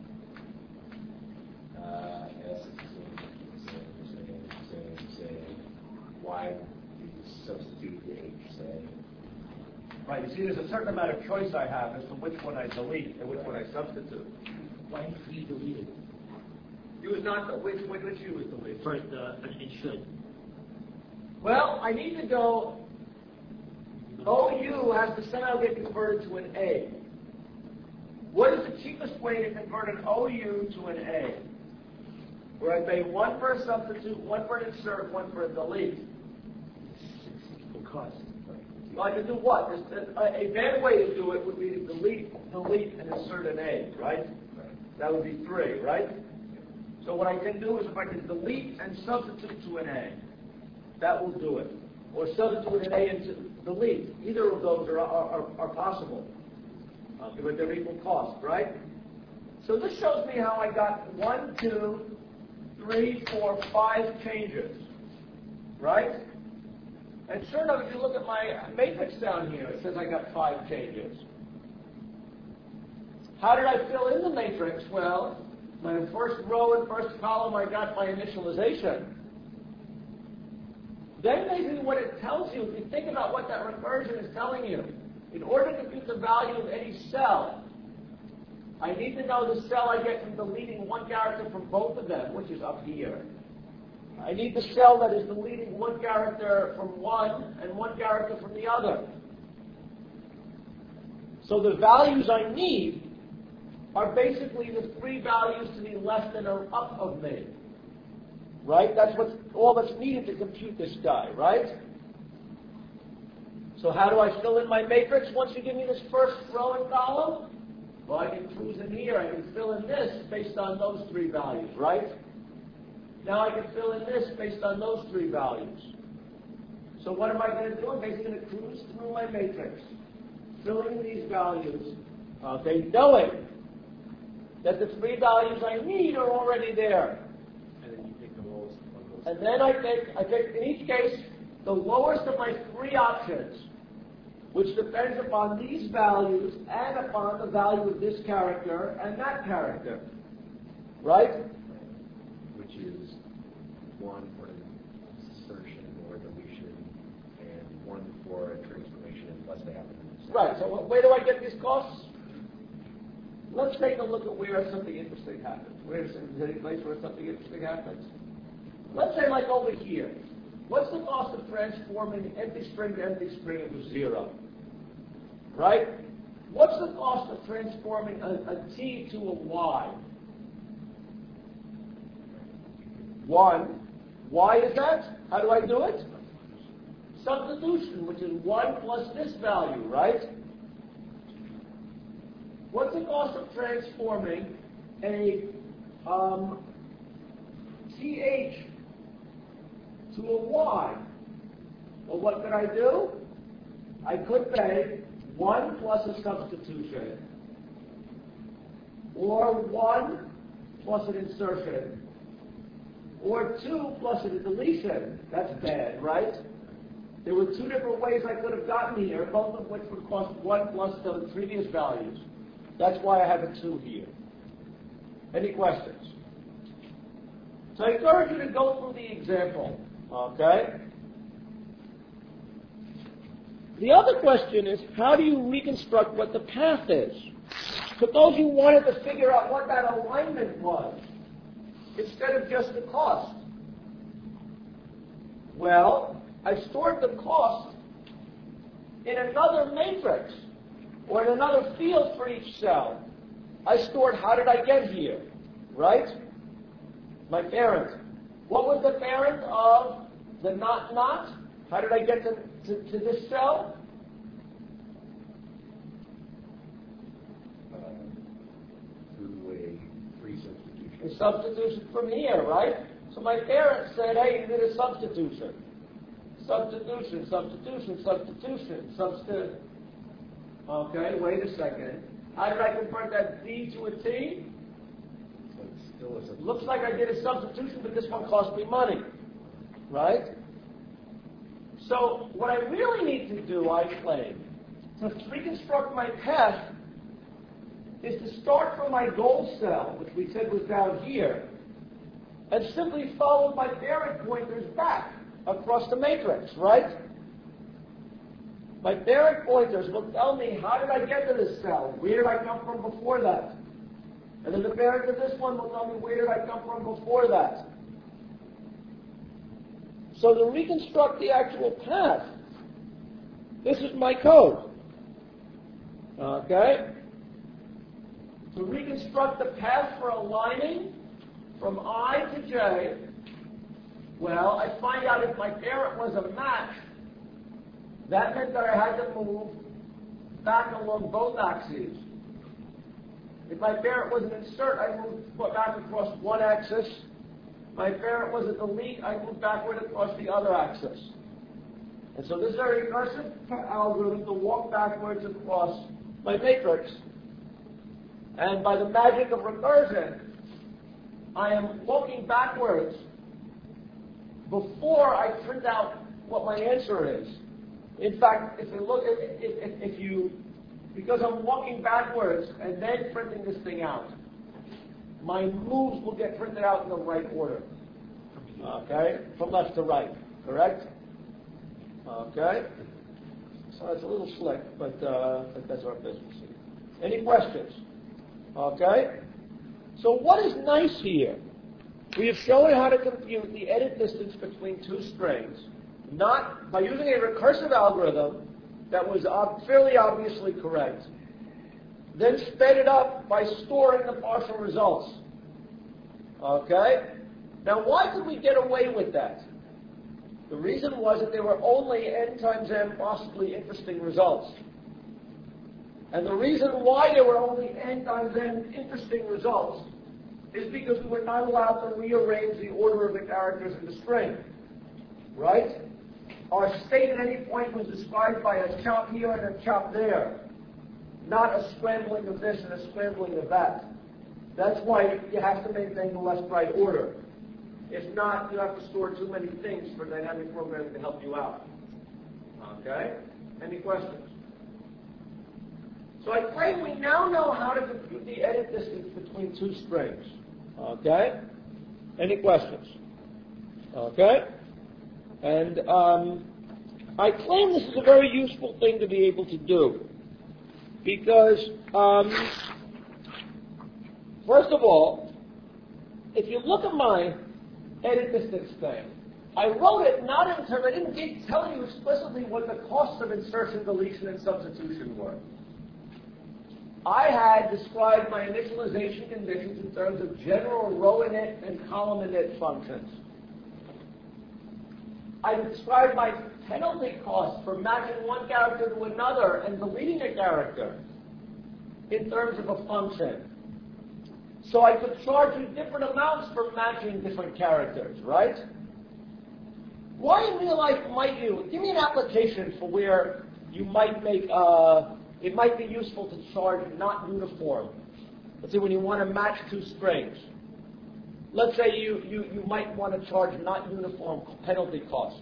A. Uh, S is the same, same, same, same, same. Y is substituted to H, say. Right. You see, there's a certain amount of choice I have as to which one I delete and which one I substitute. Why did you delete it? You was not the which which which you was deleted. First, uh, it should. Well, I need to go. O U has to somehow get converted to an A. What is the cheapest way to convert an O U to an A? Where I pay one for a substitute, one for an insert, one for a delete. Cost. Well, I can do what? A, a bad way to do it would be to delete, delete, and insert an A, right? That would be three, right? So what I can do is if I can delete and substitute to an A, that will do it. Or substitute an A and delete. Either of those are, are, are possible. Uh, but they're equal cost, right? So this shows me how I got one, two, three, four, five changes. Right? And sure enough, if you look at my matrix down here, it says I got five changes. How did I fill in the matrix? Well, my first row and first column, I got my initialization. Then basically what it tells you, if you think about what that recursion is telling you, in order to compute the value of any cell, I need to know the cell I get from deleting one character from both of them, which is up here. I need the cell that is deleting one character from one and one character from the other. So the values I need are basically the three values to the left and or up of me. Right? That's what's all that's needed to compute this guy, right? So how do I fill in my matrix once you give me this first row and column? Well, I can cruise in here. I can fill in this based on those three values, right? Now I can fill in this based on those three values. So what am I going to do? I'm basically going to cruise through my matrix, filling in these values, okay, knowing that the three values I need are already there. And then you pick the lowest one of those. And then I take, I take, in each case, the lowest of my three options, which depends upon these values and upon the value of this character and that character. Right? Which is one for an insertion or deletion, and one for a transfer. unless they happen. Right, so wh- where do I get these costs? Let's take a look at where something interesting happens. Where is there any place where something interesting happens? Let's say like over here. What's the cost of transforming empty string to empty string into zero? Right? What's the cost of transforming a, a t to a y? One. Why is that? How do I do it? Substitution, which is one plus this value, right? What's the cost of transforming a um, th to a y? Well, what could I do? I could pay one plus a substitution, or one plus an insertion, or two plus a deletion. That's bad, right? There were two different ways I could have gotten here, both of which would cost one plus the previous values. That's why I have a two here. Any questions? So I encourage you to go through the example, okay? The other question is, how do you reconstruct what the path is? Suppose you wanted to figure out what that alignment was, instead of just the cost. Well, I stored the cost in another matrix, or in another field for each cell. I stored how did I get here, right? My parent. What was the parent of the not not? How did I get to, to, to this cell? Uh, through a free substitution. A substitution from here, right? So my parent said, hey, you did a substitution. Substitution, substitution, substitution, substitution. Okay, wait a second. How did I convert that D to a T? So it's still a substitution. Looks like I did a substitution, but this one cost me money, right? So what I really need to do, I claim, to reconstruct my path is to start from my goal cell, which we said was down here, and simply follow my parent pointers back across the matrix, right? My parent pointers will tell me, how did I get to this cell? Where did I come from before that? And then the parent of this one will tell me, where did I come from before that? So to reconstruct the actual path, this is my code. Okay? To reconstruct the path for aligning from I to J, well, I find out if my parent was a match. That meant that I had to move back along both axes. If my parent was an insert, I moved back across one axis. My parent was a delete, I moved backward across the other axis. And so this is a recursive algorithm to walk backwards across my matrix. And by the magic of recursion, I am walking backwards before I print out what my answer is. In fact, if you look at if, if you, because I'm walking backwards and then printing this thing out, my moves will get printed out in the right order. Okay? From left to right. Correct? Okay? So it's a little slick, but, uh, but that's our business. Any questions? Okay? So what is nice here? We have shown how to compute the edit distance between two strings, not by using a recursive algorithm that was ob- fairly obviously correct, then sped it up by storing the partial results. Okay? Now, why did we get away with that? The reason was that there were only n times n possibly interesting results. And the reason why there were only n times n interesting results is because we were not allowed to rearrange the order of the characters in the string. Right? Our state at any point was described by a chop here and a chop there, not a scrambling of this and a scrambling of that. That's why you have to maintain the left-right order. If not, you have to store too many things for dynamic programming to help you out. Okay? Any questions? So I claim we now know how to compute the edit distance between two strings. Okay? Any questions? Okay? And um, I claim this is a very useful thing to be able to do because, um, first of all, if you look at my edit distance thing, I wrote it not in terms, I didn't keep telling you explicitly what the costs of insertion, deletion, and substitution were. I had described my initialization conditions in terms of general row init and column init functions. I described my penalty costs for matching one character to another and deleting a character in terms of a function. So I could charge you different amounts for matching different characters, right? Why in real life might you, give me an application for where you might make, uh, it might be useful to charge not uniform. Let's say when you want to match two strings. Let's say you, you, you might want to charge not uniform penalty costs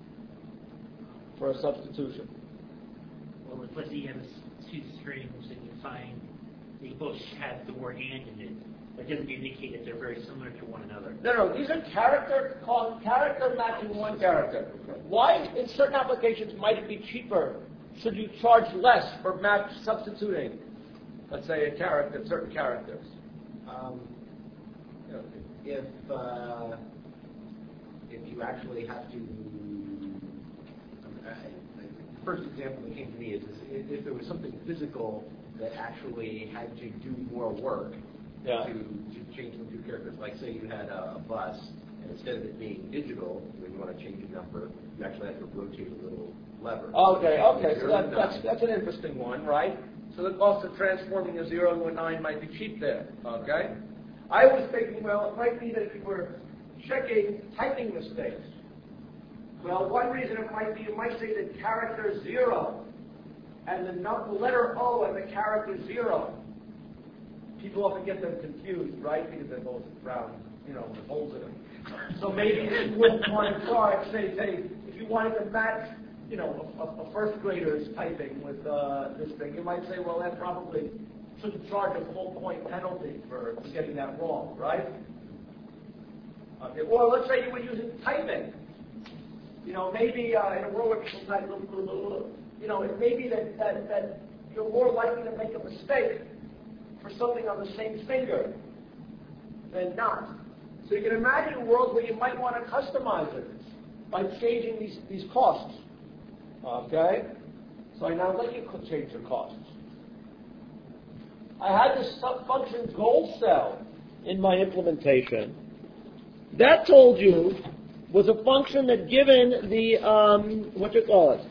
for a substitution. Well, let's say you have two strings and you find they both have the word and in it. That doesn't indicate that they're very similar to one another. No, no, these are character called character matching one character. Why, in certain applications, might it be cheaper? Should you charge less for match substituting, let's say, a character, certain characters? Um, you know, if uh, if you actually have to, uh, the first example that came to me is, is if there was something physical that actually had to do more work yeah. to, to change the two characters. Like say you had a, a bus, and instead of it being digital, when you want to change a number, you actually have to rotate a little lever. Okay, okay, so that, that's, that's an interesting one, right? So the cost of transforming a zero to a nine might be cheap there, okay? I was thinking, well, it might be that if you were checking typing mistakes. Well, one reason it might be, you might say that character zero and the, num- the letter O and the character zero. People often get them confused, right? Because they're both round, you know, with holes in them. So maybe you wouldn't want to charge, say, say, if you wanted to match, you know, a, a first grader's typing with uh, this thing, you might say, well, that probably shouldn't charge a full point penalty for getting that wrong, right? Okay. Or let's say you were using typing. You know, maybe uh, in a world where people type, you know, it may be that, that, that you're more likely to make a mistake for something on the same finger than not. So you can imagine a world where you might want to customize it by changing these, these costs. Okay? So I now let you change your costs. I had this sub-function goal cell in my implementation. That told you was a function that given the, um, what you call it,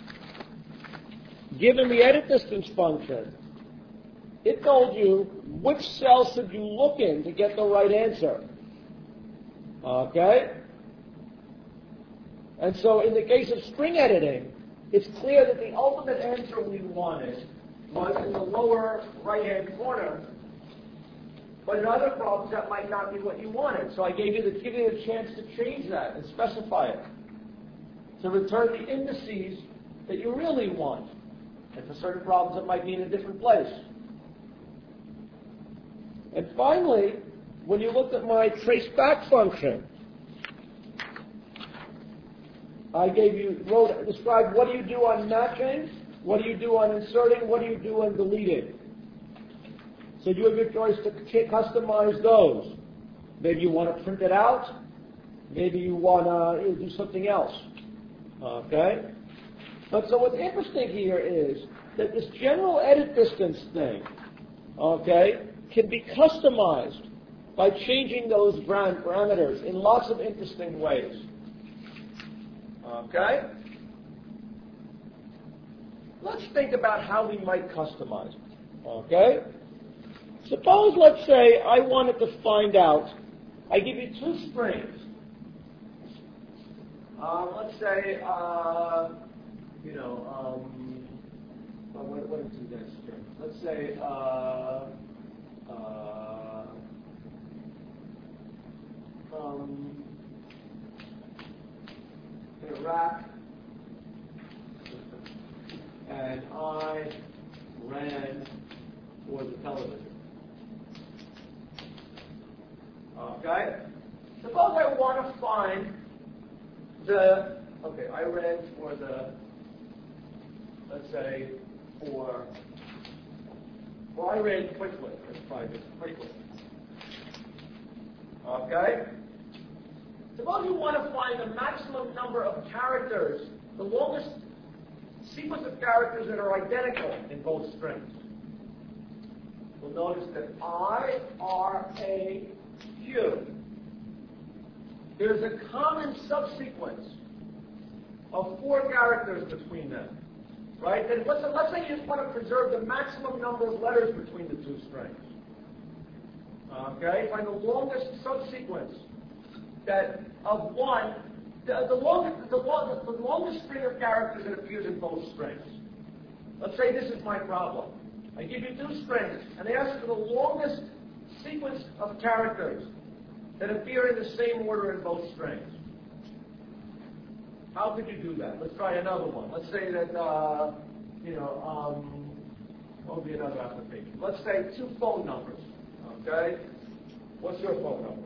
given the edit distance function, it told you which cell should you look in to get the right answer. Okay? And so in the case of string editing, it's clear that the ultimate answer we wanted was in the lower right-hand corner. But in other problems, that might not be what you wanted. So I gave you the, give you the chance to change that and specify it. To return the indices that you really want. And for certain problems, it might be in a different place. And finally, when you looked at my traceback function, I gave you, wrote, described what do you do on matching, what do you do on inserting, what do you do on deleting. So you have your choice to customize those. Maybe you want to print it out. Maybe you want to do something else. Okay? But so what's interesting here is that this general edit distance thing, okay, can be customized by changing those brand parameters in lots of interesting ways. Okay? Let's think about how we might customize it. Okay? Suppose, let's say, I wanted to find out, I give you two strings. Uh, let's say, uh, you know, um, well, what, what are two next strings? Let's say, uh, uh, um, Iraq, and I ran for the television. Okay? Suppose I want to find the okay, I ran for the, let's say, for, well, I ran quickly. Let's try this quickly. Okay? Suppose you want to find the maximum number of characters, the longest sequence of characters that are identical in both strings. We'll notice that I, R, A, Q. There's a common subsequence of four characters between them. Right? And let's, let's say you just want to preserve the maximum number of letters between the two strings. Okay? Find the longest subsequence that of one, the, the, longest, the, long, the longest string of characters that appears in both strings. Let's say this is my problem. I give you two strings, and they ask for the longest sequence of characters that appear in the same order in both strings. How could you do that? Let's try another one. Let's say that, uh, you know, um, what would be another application? Let's say two phone numbers, okay? What's your phone number?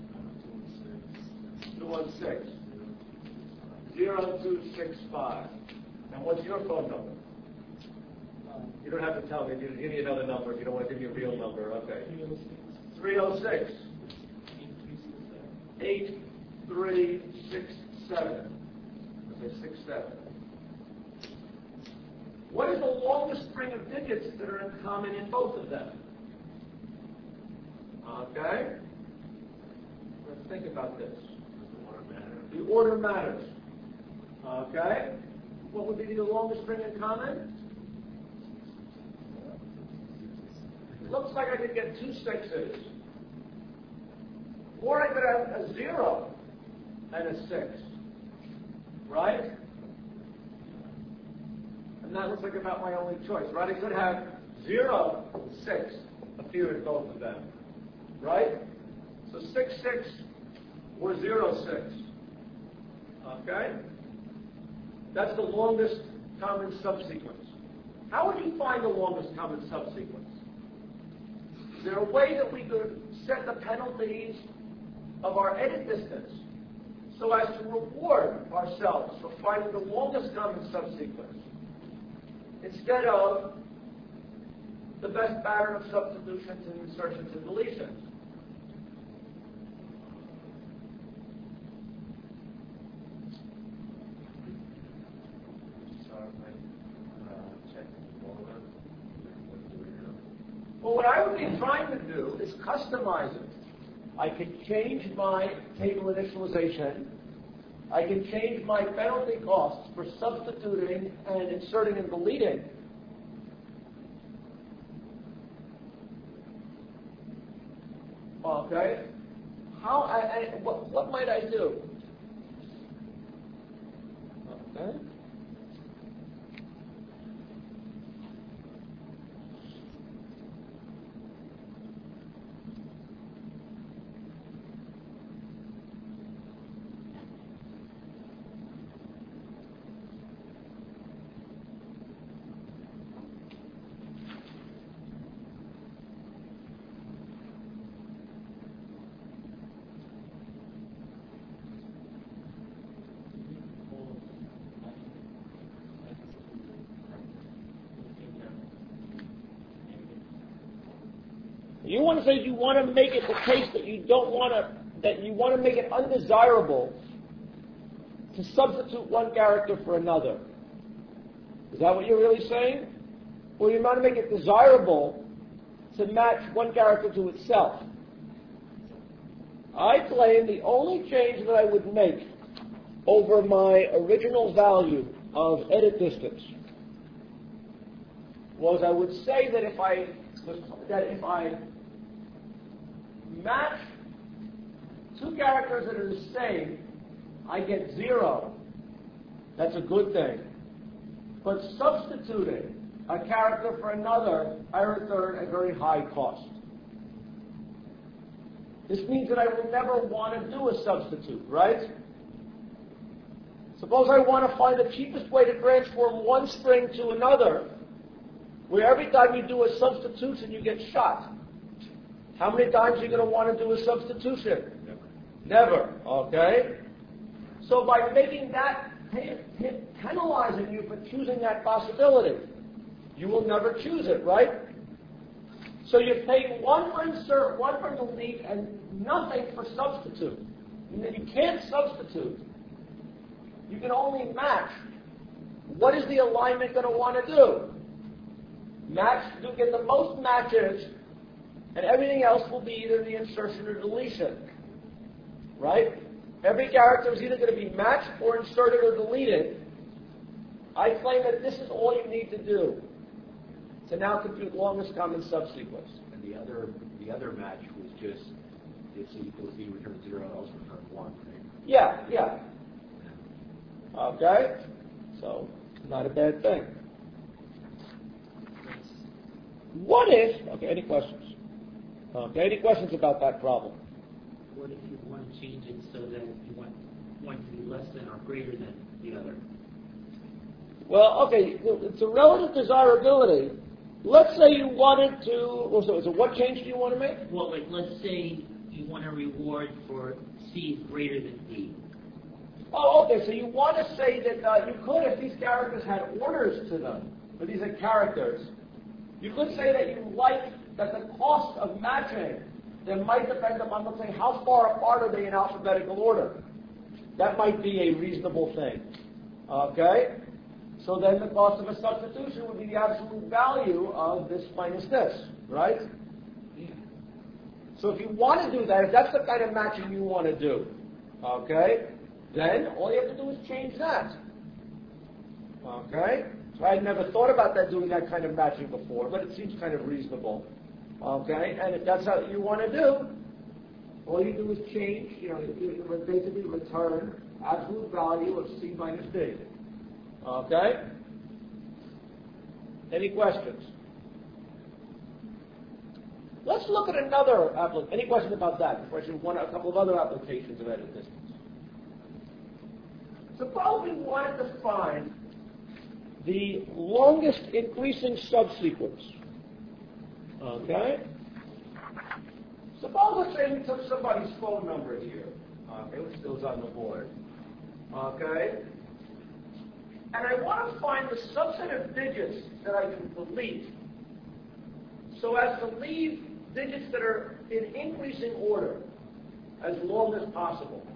two one six, zero two six five. And what's your phone number? You don't have to tell me. Give me another number if you don't want to give me a real number. Okay. three oh six, eight three six seven. Okay, six seven. What is the longest string of digits that are in common in both of them? Okay. Let's think about this. The order matters. Okay. What would be the longest string in common? It looks like I could get two sixes. Or I could have a zero and a six. Right? And that looks like about my only choice. Right? I could have zero, six appear in both of them. Right? So six, six, or zero, six. Okay? That's the longest common subsequence. How would you find the longest common subsequence? Is there a way that we could set the penalties of our edit distance so as to reward ourselves for finding the longest common subsequence instead of the best pattern of substitutions and insertions and deletions? Well, what I would be trying to do is customize it. I can change my table initialization. I can change my penalty costs for substituting and inserting and deleting. Okay? How? I, I, what, what might I do? Okay. You want to say you want to make it the case that you don't want to, that you want to make it undesirable to substitute one character for another. Is that what you're really saying? Or you want to make it desirable to match one character to itself? I claim the only change that I would make over my original value of edit distance was I would say that if I that if I match two characters that are the same, I get zero. That's a good thing. But substituting a character for another, I return a very high cost. This means that I will never want to do a substitute, right? Suppose I want to find the cheapest way to transform one string to another, where every time you do a substitution, you get shot. How many times are you going to want to do a substitution? Never. Never, okay? So by making that pe- pe- penalizing you for choosing that possibility. You will never choose it, right? So you're paying one for insert, one for delete, and nothing for substitute. You can't substitute. You can only match. What is the alignment going to want to do? Match, do get the most matches, and everything else will be either the insertion or deletion. Right? Every character is either going to be matched or inserted or deleted. I claim that this is all you need to do to now compute longest common subsequence. And the other the other match was just if C equals B, return zero, else return one, right? Yeah, yeah. Okay? So, not a bad thing. What if, okay, any questions? Okay, any questions about that problem? What if you want to change it so that you want one to be less than or greater than the other? Well, okay, it's a relative desirability. Let's say you wanted to, well, so, so what change do you want to make? Well, like, let's say you want a reward for C is greater than D. Oh, okay, so you want to say that uh, you could, if these characters had orders to them, but these are characters, you could say that you like that the cost of matching them might depend upon, let's say, how far apart are they in alphabetical order. That might be a reasonable thing. Okay? So then the cost of a substitution would be the absolute value of this minus this, right? So if you want to do that, if that's the kind of matching you want to do, okay, then all you have to do is change that. Okay? So I had never thought about that, doing that kind of matching before, but it seems kind of reasonable. Okay? And if that's how you want to do, all you do is change, you know, you basically return absolute value of C minus D. Okay? Any questions? Let's look at another application. Any questions about that? Before I should one a couple of other applications of edit distance. Suppose we wanted to find the longest increasing subsequence. Okay? Suppose, let's say we took somebody's phone number here, okay, which goes on the board. Okay? And I want to find the subset of digits that I can delete so as to leave digits that are in increasing order as long as possible.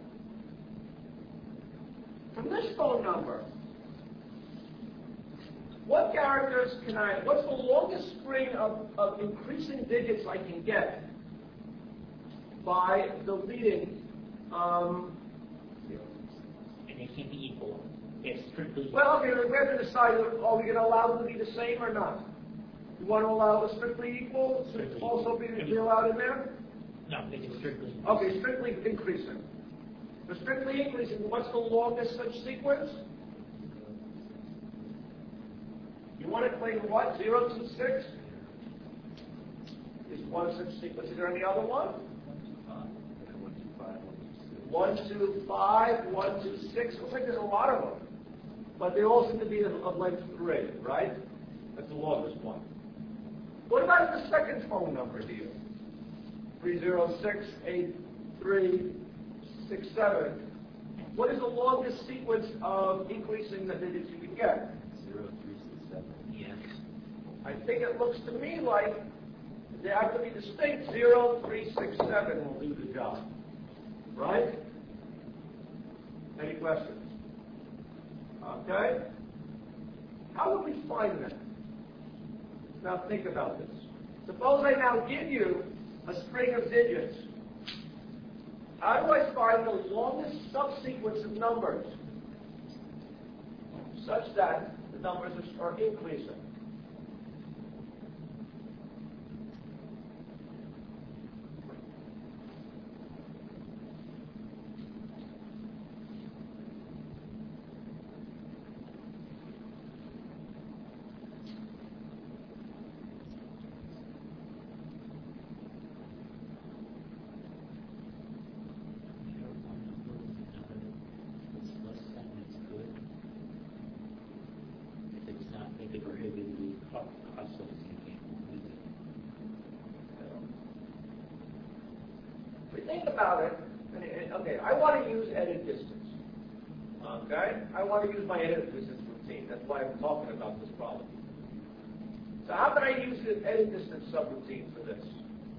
From this phone number, what characters can I, what's the longest string of, of increasing digits I can get by deleting, um, And they can't be equal. It's strictly. well, okay, we have to decide, are we going to allow them to be the same or not? You want to allow the strictly equal to Strictly also be, equal. be allowed in there? No, it's strictly. Okay, strictly increasing. For strictly increasing, what's the longest such sequence? You want to claim what? zero to six? Is one such sequence. Is there any other one? one, two, five, one, two, six. Looks like there's a lot of them. But they all seem to be of, of length three, right? That's the longest one. What about the second phone number here? three zero six eight three six seven. What is the longest sequence of increasing the digits you can get? Zero, three, six, seven. Yes. I think it looks to me like they have to be distinct. zero, three, six, seven will do the job. Right? Any questions? Okay? How would we find that? Now think about this. Suppose I now give you a string of digits. How do I find the longest subsequence of numbers such that the numbers are increasing? It's less than it's good. If it's not, make it prohibitively costly, you can't use it. If we think about it, and it- okay, I want to use edit distance. Okay? I want to use my edit distance routine. That's why I'm talking about this problem. So how can I use the edit distance subroutine for this?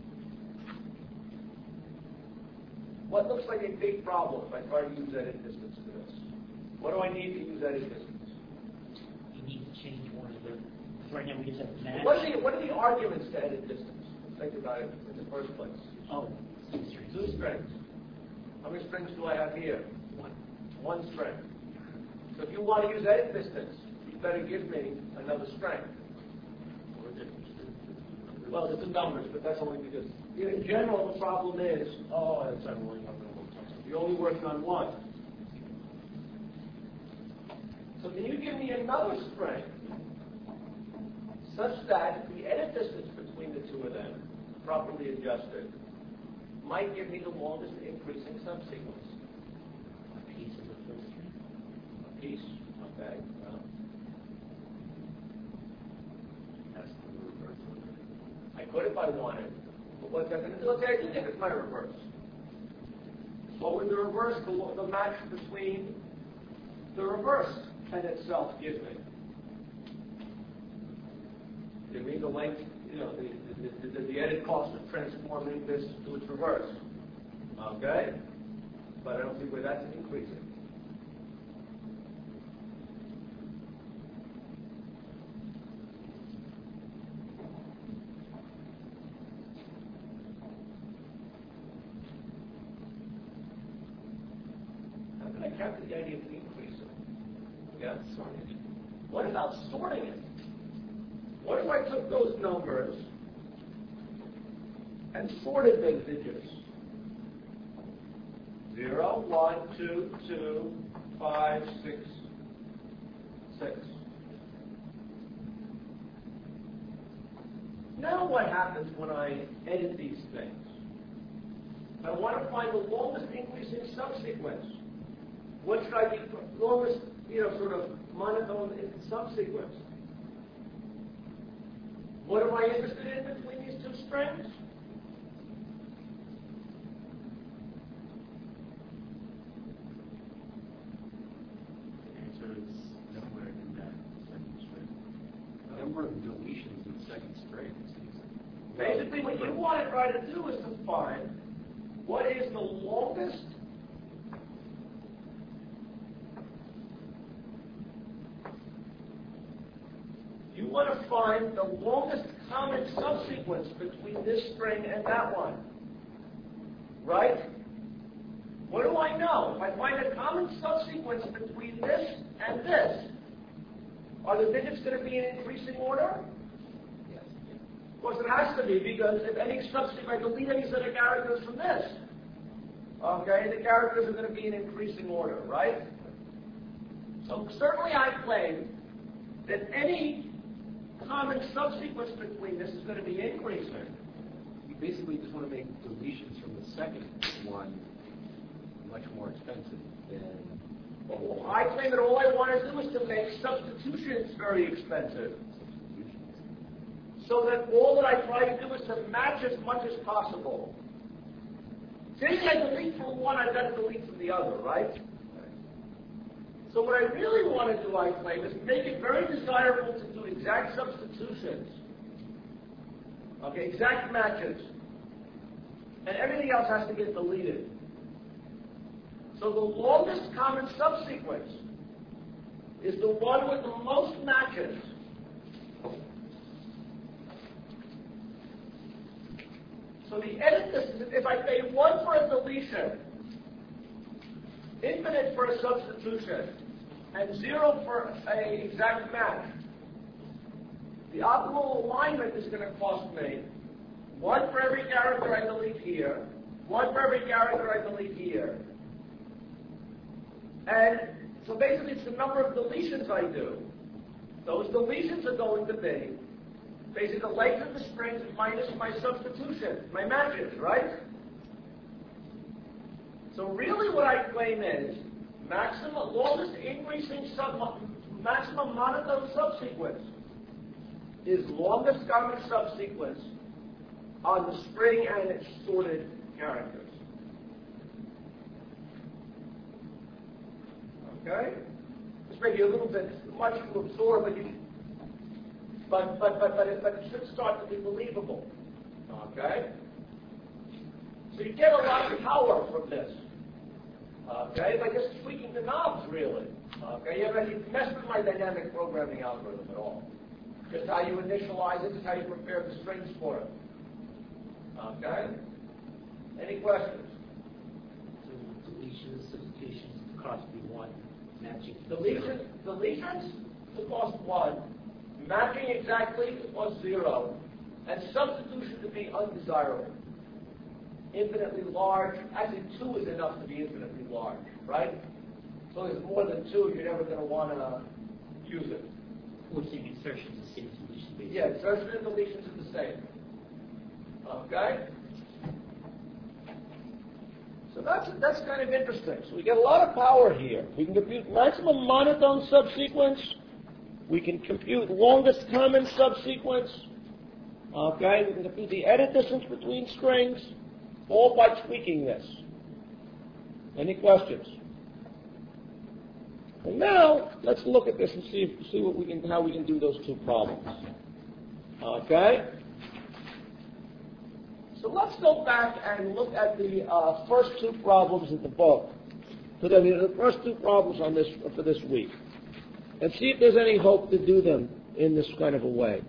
What looks like a big problem if I try to use edit distance for this? What do I need to use edit distance? You need to change one of the, right now we just have match. What are the, what are the arguments to edit distance? Think about it in the first place. Oh, two strings. Two strings. How many strings do I have here? One. One string. So if you want to use edit distance, you better give me another string. Well, it's the numbers, but that's only because, in general, the problem is, oh, it's only you're only working on one. So can you give me another string such that the edit distance between the two of them, properly adjusted, might give me the longest increasing subsequence? A piece of the first string. A piece, okay. Well, That's the reverse. I could if I wanted. But what's that going to do? Let's say I did it as my reverse. What would the reverse, the, the match between the reverse and itself give me? Give me the length, you know, the, the, the, the added cost of transforming this to its reverse. Okay? But I don't see where that's increasing. How can I capture the idea of the increasing? Yeah, sorting it. What about sorting it? What if I took those numbers and sorted those digits? Zero, one, two, two, five, six, six. Now what happens when I edit these things? I want to find the longest increasing subsequence. What should I be longest, you know, sort of monotone in subsequence? What am I interested in between these two strings? The answer is nowhere in that second string. The number of deletions in the second string. Basically, what you want to try to do is to find what is the longest You want to find the longest common subsequence between this string and that one. Right? What do I know? If I find a common subsequence between this and this, are the digits going to be in increasing order? Yes. Of course, it has to be, because if any subsequence, I delete any set of characters from this, okay, the characters are going to be in increasing order, right? So certainly I claim that any common subsequence between this is going to be increasing. You basically just want to make deletions from the second one much more expensive than... Well, I claim that all I want to do is to make substitutions very expensive. So that all that I try to do is to match as much as possible. Saying I delete from one, I've got to delete from the other, right? So what I really want to do, I claim, is make it very desirable to do exact substitutions. Okay, exact matches. And everything else has to get deleted. So the longest common subsequence is the one with the most matches. So the edit distance, if I pay one for a deletion, infinite for a substitution, and zero for an exact match, the optimal alignment is going to cost me one for every character I delete here, one for every character I delete here. And so basically it's the number of deletions I do. Those deletions are going to be basically the length of the strings minus my substitution, my matches, right? So really what I claim is maximum, longest increasing sub, maximum monotone subsequence is longest common subsequence on the string and its sorted characters. Okay? This may be a little bit much to absorb, but you, but but but but it, but it should start to be believable. Okay? So you get a lot of power from this. Okay? By just tweaking the knobs, really. Okay? You haven't messed with my dynamic programming algorithm at all. Just how you initialize it, just how you prepare the strings for it. Okay? Any questions? So deletions, substitutions, the cost be one, matching. Deletions, deletions, the cost one. Matching exactly, the cost zero. And substitution to be undesirable. Infinitely large. Actually, two is enough to be infinitely large, right? So there's more than two, you're never going to want to use it. We're saying insertions the same solution basically. Yeah, insertion and deletions are the same. Okay? So that's that's kind of interesting. So we get a lot of power here. We can compute maximum monotone subsequence. We can compute longest common subsequence. Okay? We can compute the edit distance between strings, all by tweaking this. Any questions? Well, now let's look at this and see if, see what we can how we can do those two problems. Okay? So let's go back and look at the uh, first two problems in the book. So the, the first two problems on this for this week, and see if there's any hope to do them in this kind of a way.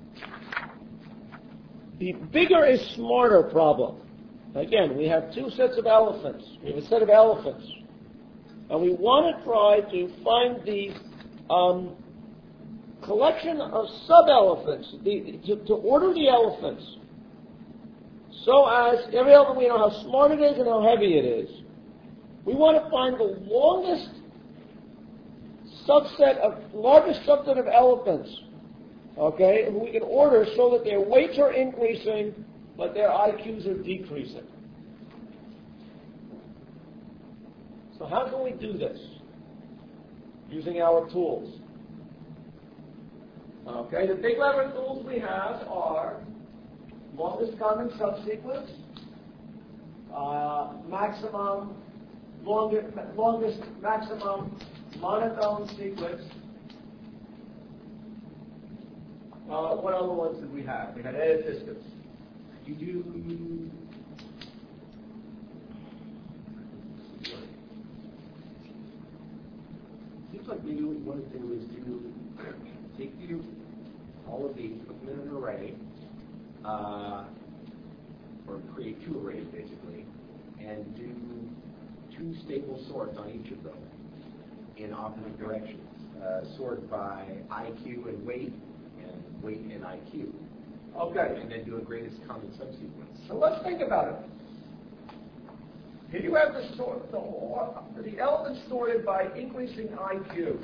The bigger is smarter problem. Again, we have two sets of elephants. We have a set of elephants. And we want to try to find the um, collection of sub-elephants, the, to, to order the elephants so as, every elephant we know how smart it is and how heavy it is. We want to find the longest subset of, largest subset of elephants, okay, who we can order so that their weights are increasing, but their I Qs are decreasing. So how can we do this? Using our tools. Okay, the big lever tools we have are longest common subsequence, uh, maximum, longest, longest maximum monotone sequence. Uh, what other ones did we have? We had edit distance. You do. Seems like maybe what we want to do is do take you all of these, put them in an array, uh, or create two arrays basically, and do two stable sorts on each of them in opposite directions. Uh, sort by I Q and weight, and weight and I Q. Okay. And then do a greatest common subsequence. So let's think about it. Here you have the sort, the, the elements sorted by increasing I Q.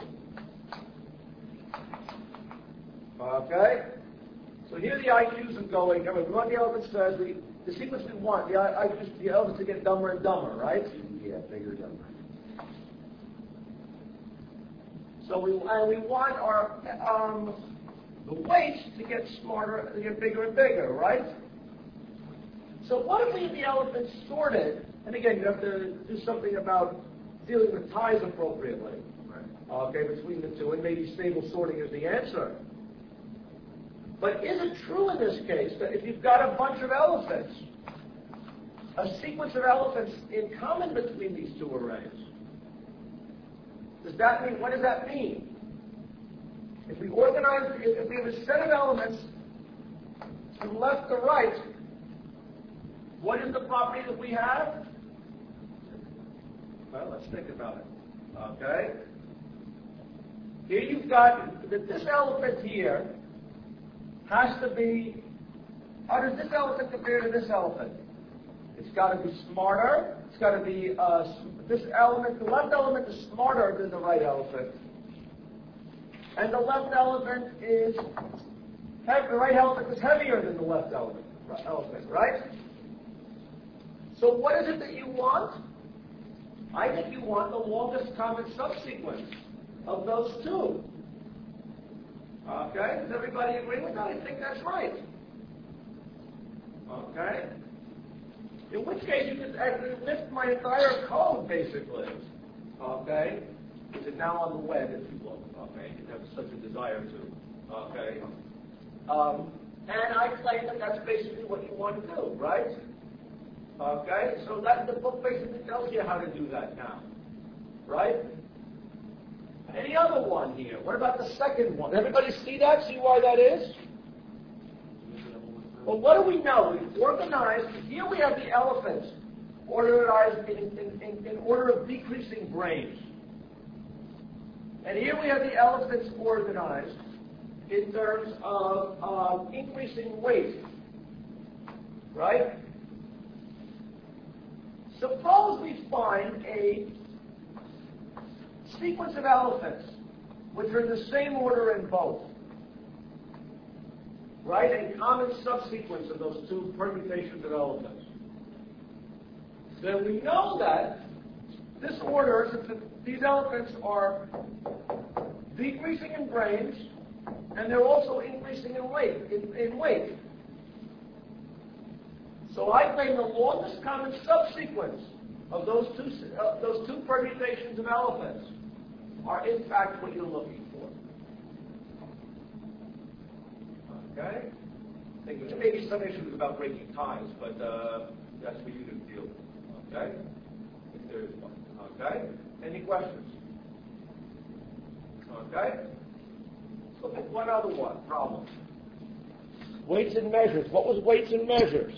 Okay? So here the I Qs are going. I mean, what the element says, we, the sequence we want, the I Qs, the elements to get dumber and dumber, right? Yeah, bigger, dumber. So we and we want our um, the weights to get smarter, to get bigger and bigger, right? So what if we have the elements sorted? And again, you have to do something about dealing with ties appropriately. Right. Okay, between the two, and maybe stable sorting is the answer. But is it true in this case that if you've got a bunch of elephants, a sequence of elephants in common between these two arrays, does that mean, what does that mean? If we organize, if we have a set of elements from left to right, what is the property that we have? Well, let's think about it. Okay? Here you've got that this elephant here has to be, how does this elephant compare to this elephant? It's got to be smarter. It's got to be, uh, this element, the left element is smarter than the right elephant. And the left element is, heavy, the right element is heavier than the left element, elephant, right? So what is it that you want? I think you want the longest common subsequence of those two. Okay? Does everybody agree with that? I think that's right. Okay? In which case you could actually lift my entire code, basically. Okay? which is now on the web, if you will, okay, if you have such a desire to, okay. Um, and I claim that that's basically what you want to do, right? Okay, so that the book basically tells you how to do that now, right? Any other one here? What about the second one? Everybody see that? See why that is? Well, what do we know? We've organized, here we have the elephants organized in, in, in, in order of decreasing brains. And here we have the elephants organized in terms of uh, increasing weight, right? Suppose we find a sequence of elephants which are in the same order in both, right? A common subsequence of those two permutations of elephants. Then we know that this order, since these elephants are decreasing in brains, and they're also increasing in weight. In, in weight. So I claim the longest common subsequence of those two uh, those two permutations of elephants are in fact what you're looking for. Okay? I think there may be some issues about breaking ties, but uh, that's for you to deal with. Okay? If there is one. Okay? Any questions? Okay? Let's look at one other one, problem. Weights and measures. What was weights and measures?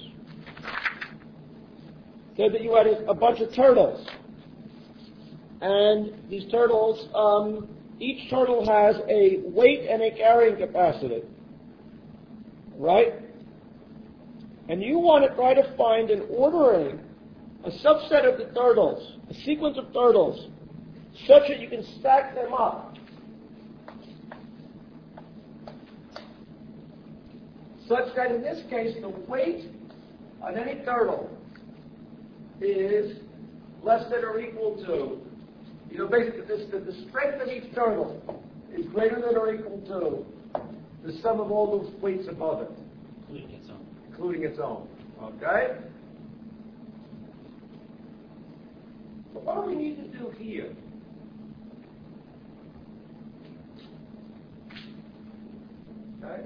Said that you had a, a bunch of turtles. And these turtles, um, each turtle has a weight and a carrying capacity. Right? And you want to try to find an ordering, a subset of the turtles, a sequence of turtles, such that you can stack them up. Such that in this case, the weight on any turtle is less than or equal to, you know, basically this, the, the strength of each turtle is greater than or equal to the sum of all those weights above it. Including its own. Including its own. Okay? But what do we need to do here? Okay?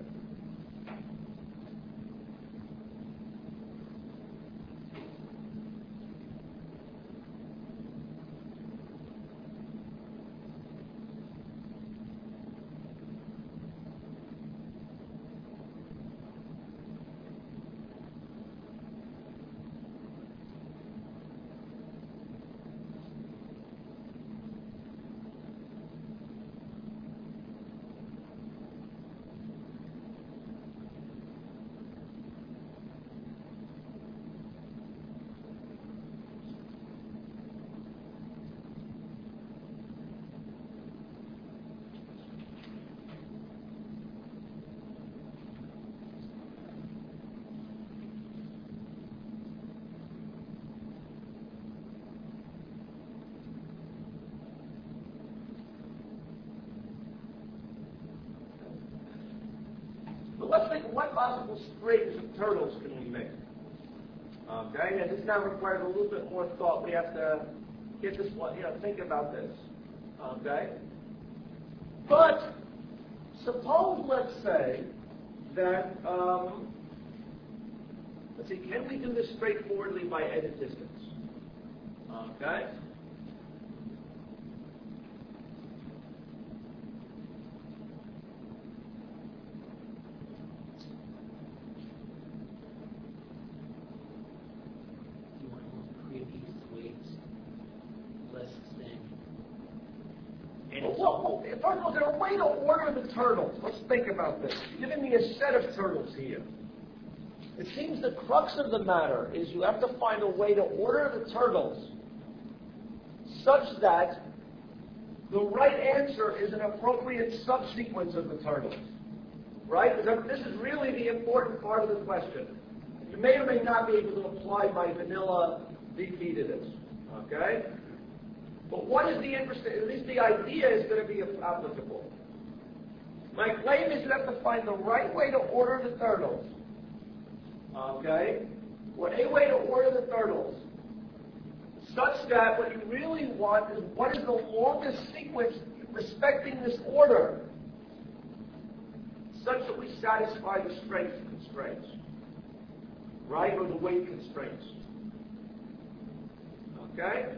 Let's think, what possible strings of turtles can we make? Okay, and this now requires a little bit more thought. We have to get this one, you know, think about this. Okay? But suppose, let's say, that, um, let's see, can we do this straightforwardly by edit distance? Okay? First of all, is there a way to order the turtles? Let's think about this. You're giving me a set of turtles here. It seems the crux of the matter is you have to find a way to order the turtles such that the right answer is an appropriate subsequence of the turtles. Right? This is really the important part of the question. You may or may not be able to apply my vanilla V P to this. Okay? But what is the interesting, at least the idea is going to be applicable. My claim is you have to find the right way to order the turtles. Okay? Or a way to order the turtles such that what you really want is what is the longest sequence respecting this order, such that we satisfy the strength constraints, right, or the weight constraints. Okay?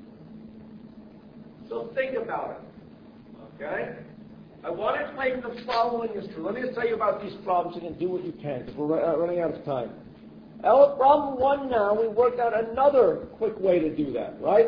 So think about it. Okay? I want to claim the following is true. Let me just tell you about these problems and do what you can, because we're uh, running out of time. Now, problem one now, we worked out another quick way to do that, right?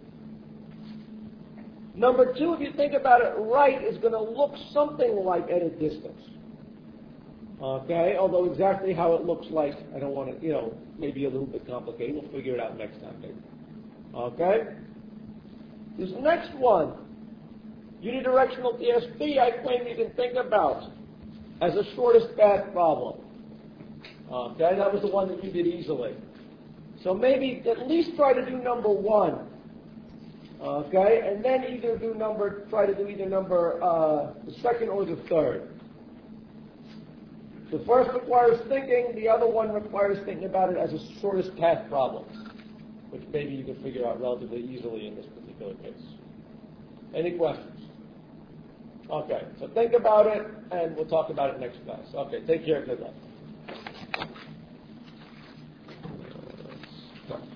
Number two, if you think about it right, is going to look something like at a distance. Okay? Although exactly how it looks like, I don't want to, you know, maybe a little bit complicated. We'll figure it out next time, maybe. Okay? This next one, unidirectional T S B, I claim you can think about as a shortest path problem. Okay, that was the one that you did easily. So maybe at least try to do number one. Okay, and then either do number, try to do either number uh, the second or the third. The first requires thinking, the other one requires thinking about it as a shortest path problem, which maybe you can figure out relatively easily in this particular case. Any questions? Okay, so think about it, and we'll talk about it next class. Okay, take care. Good luck.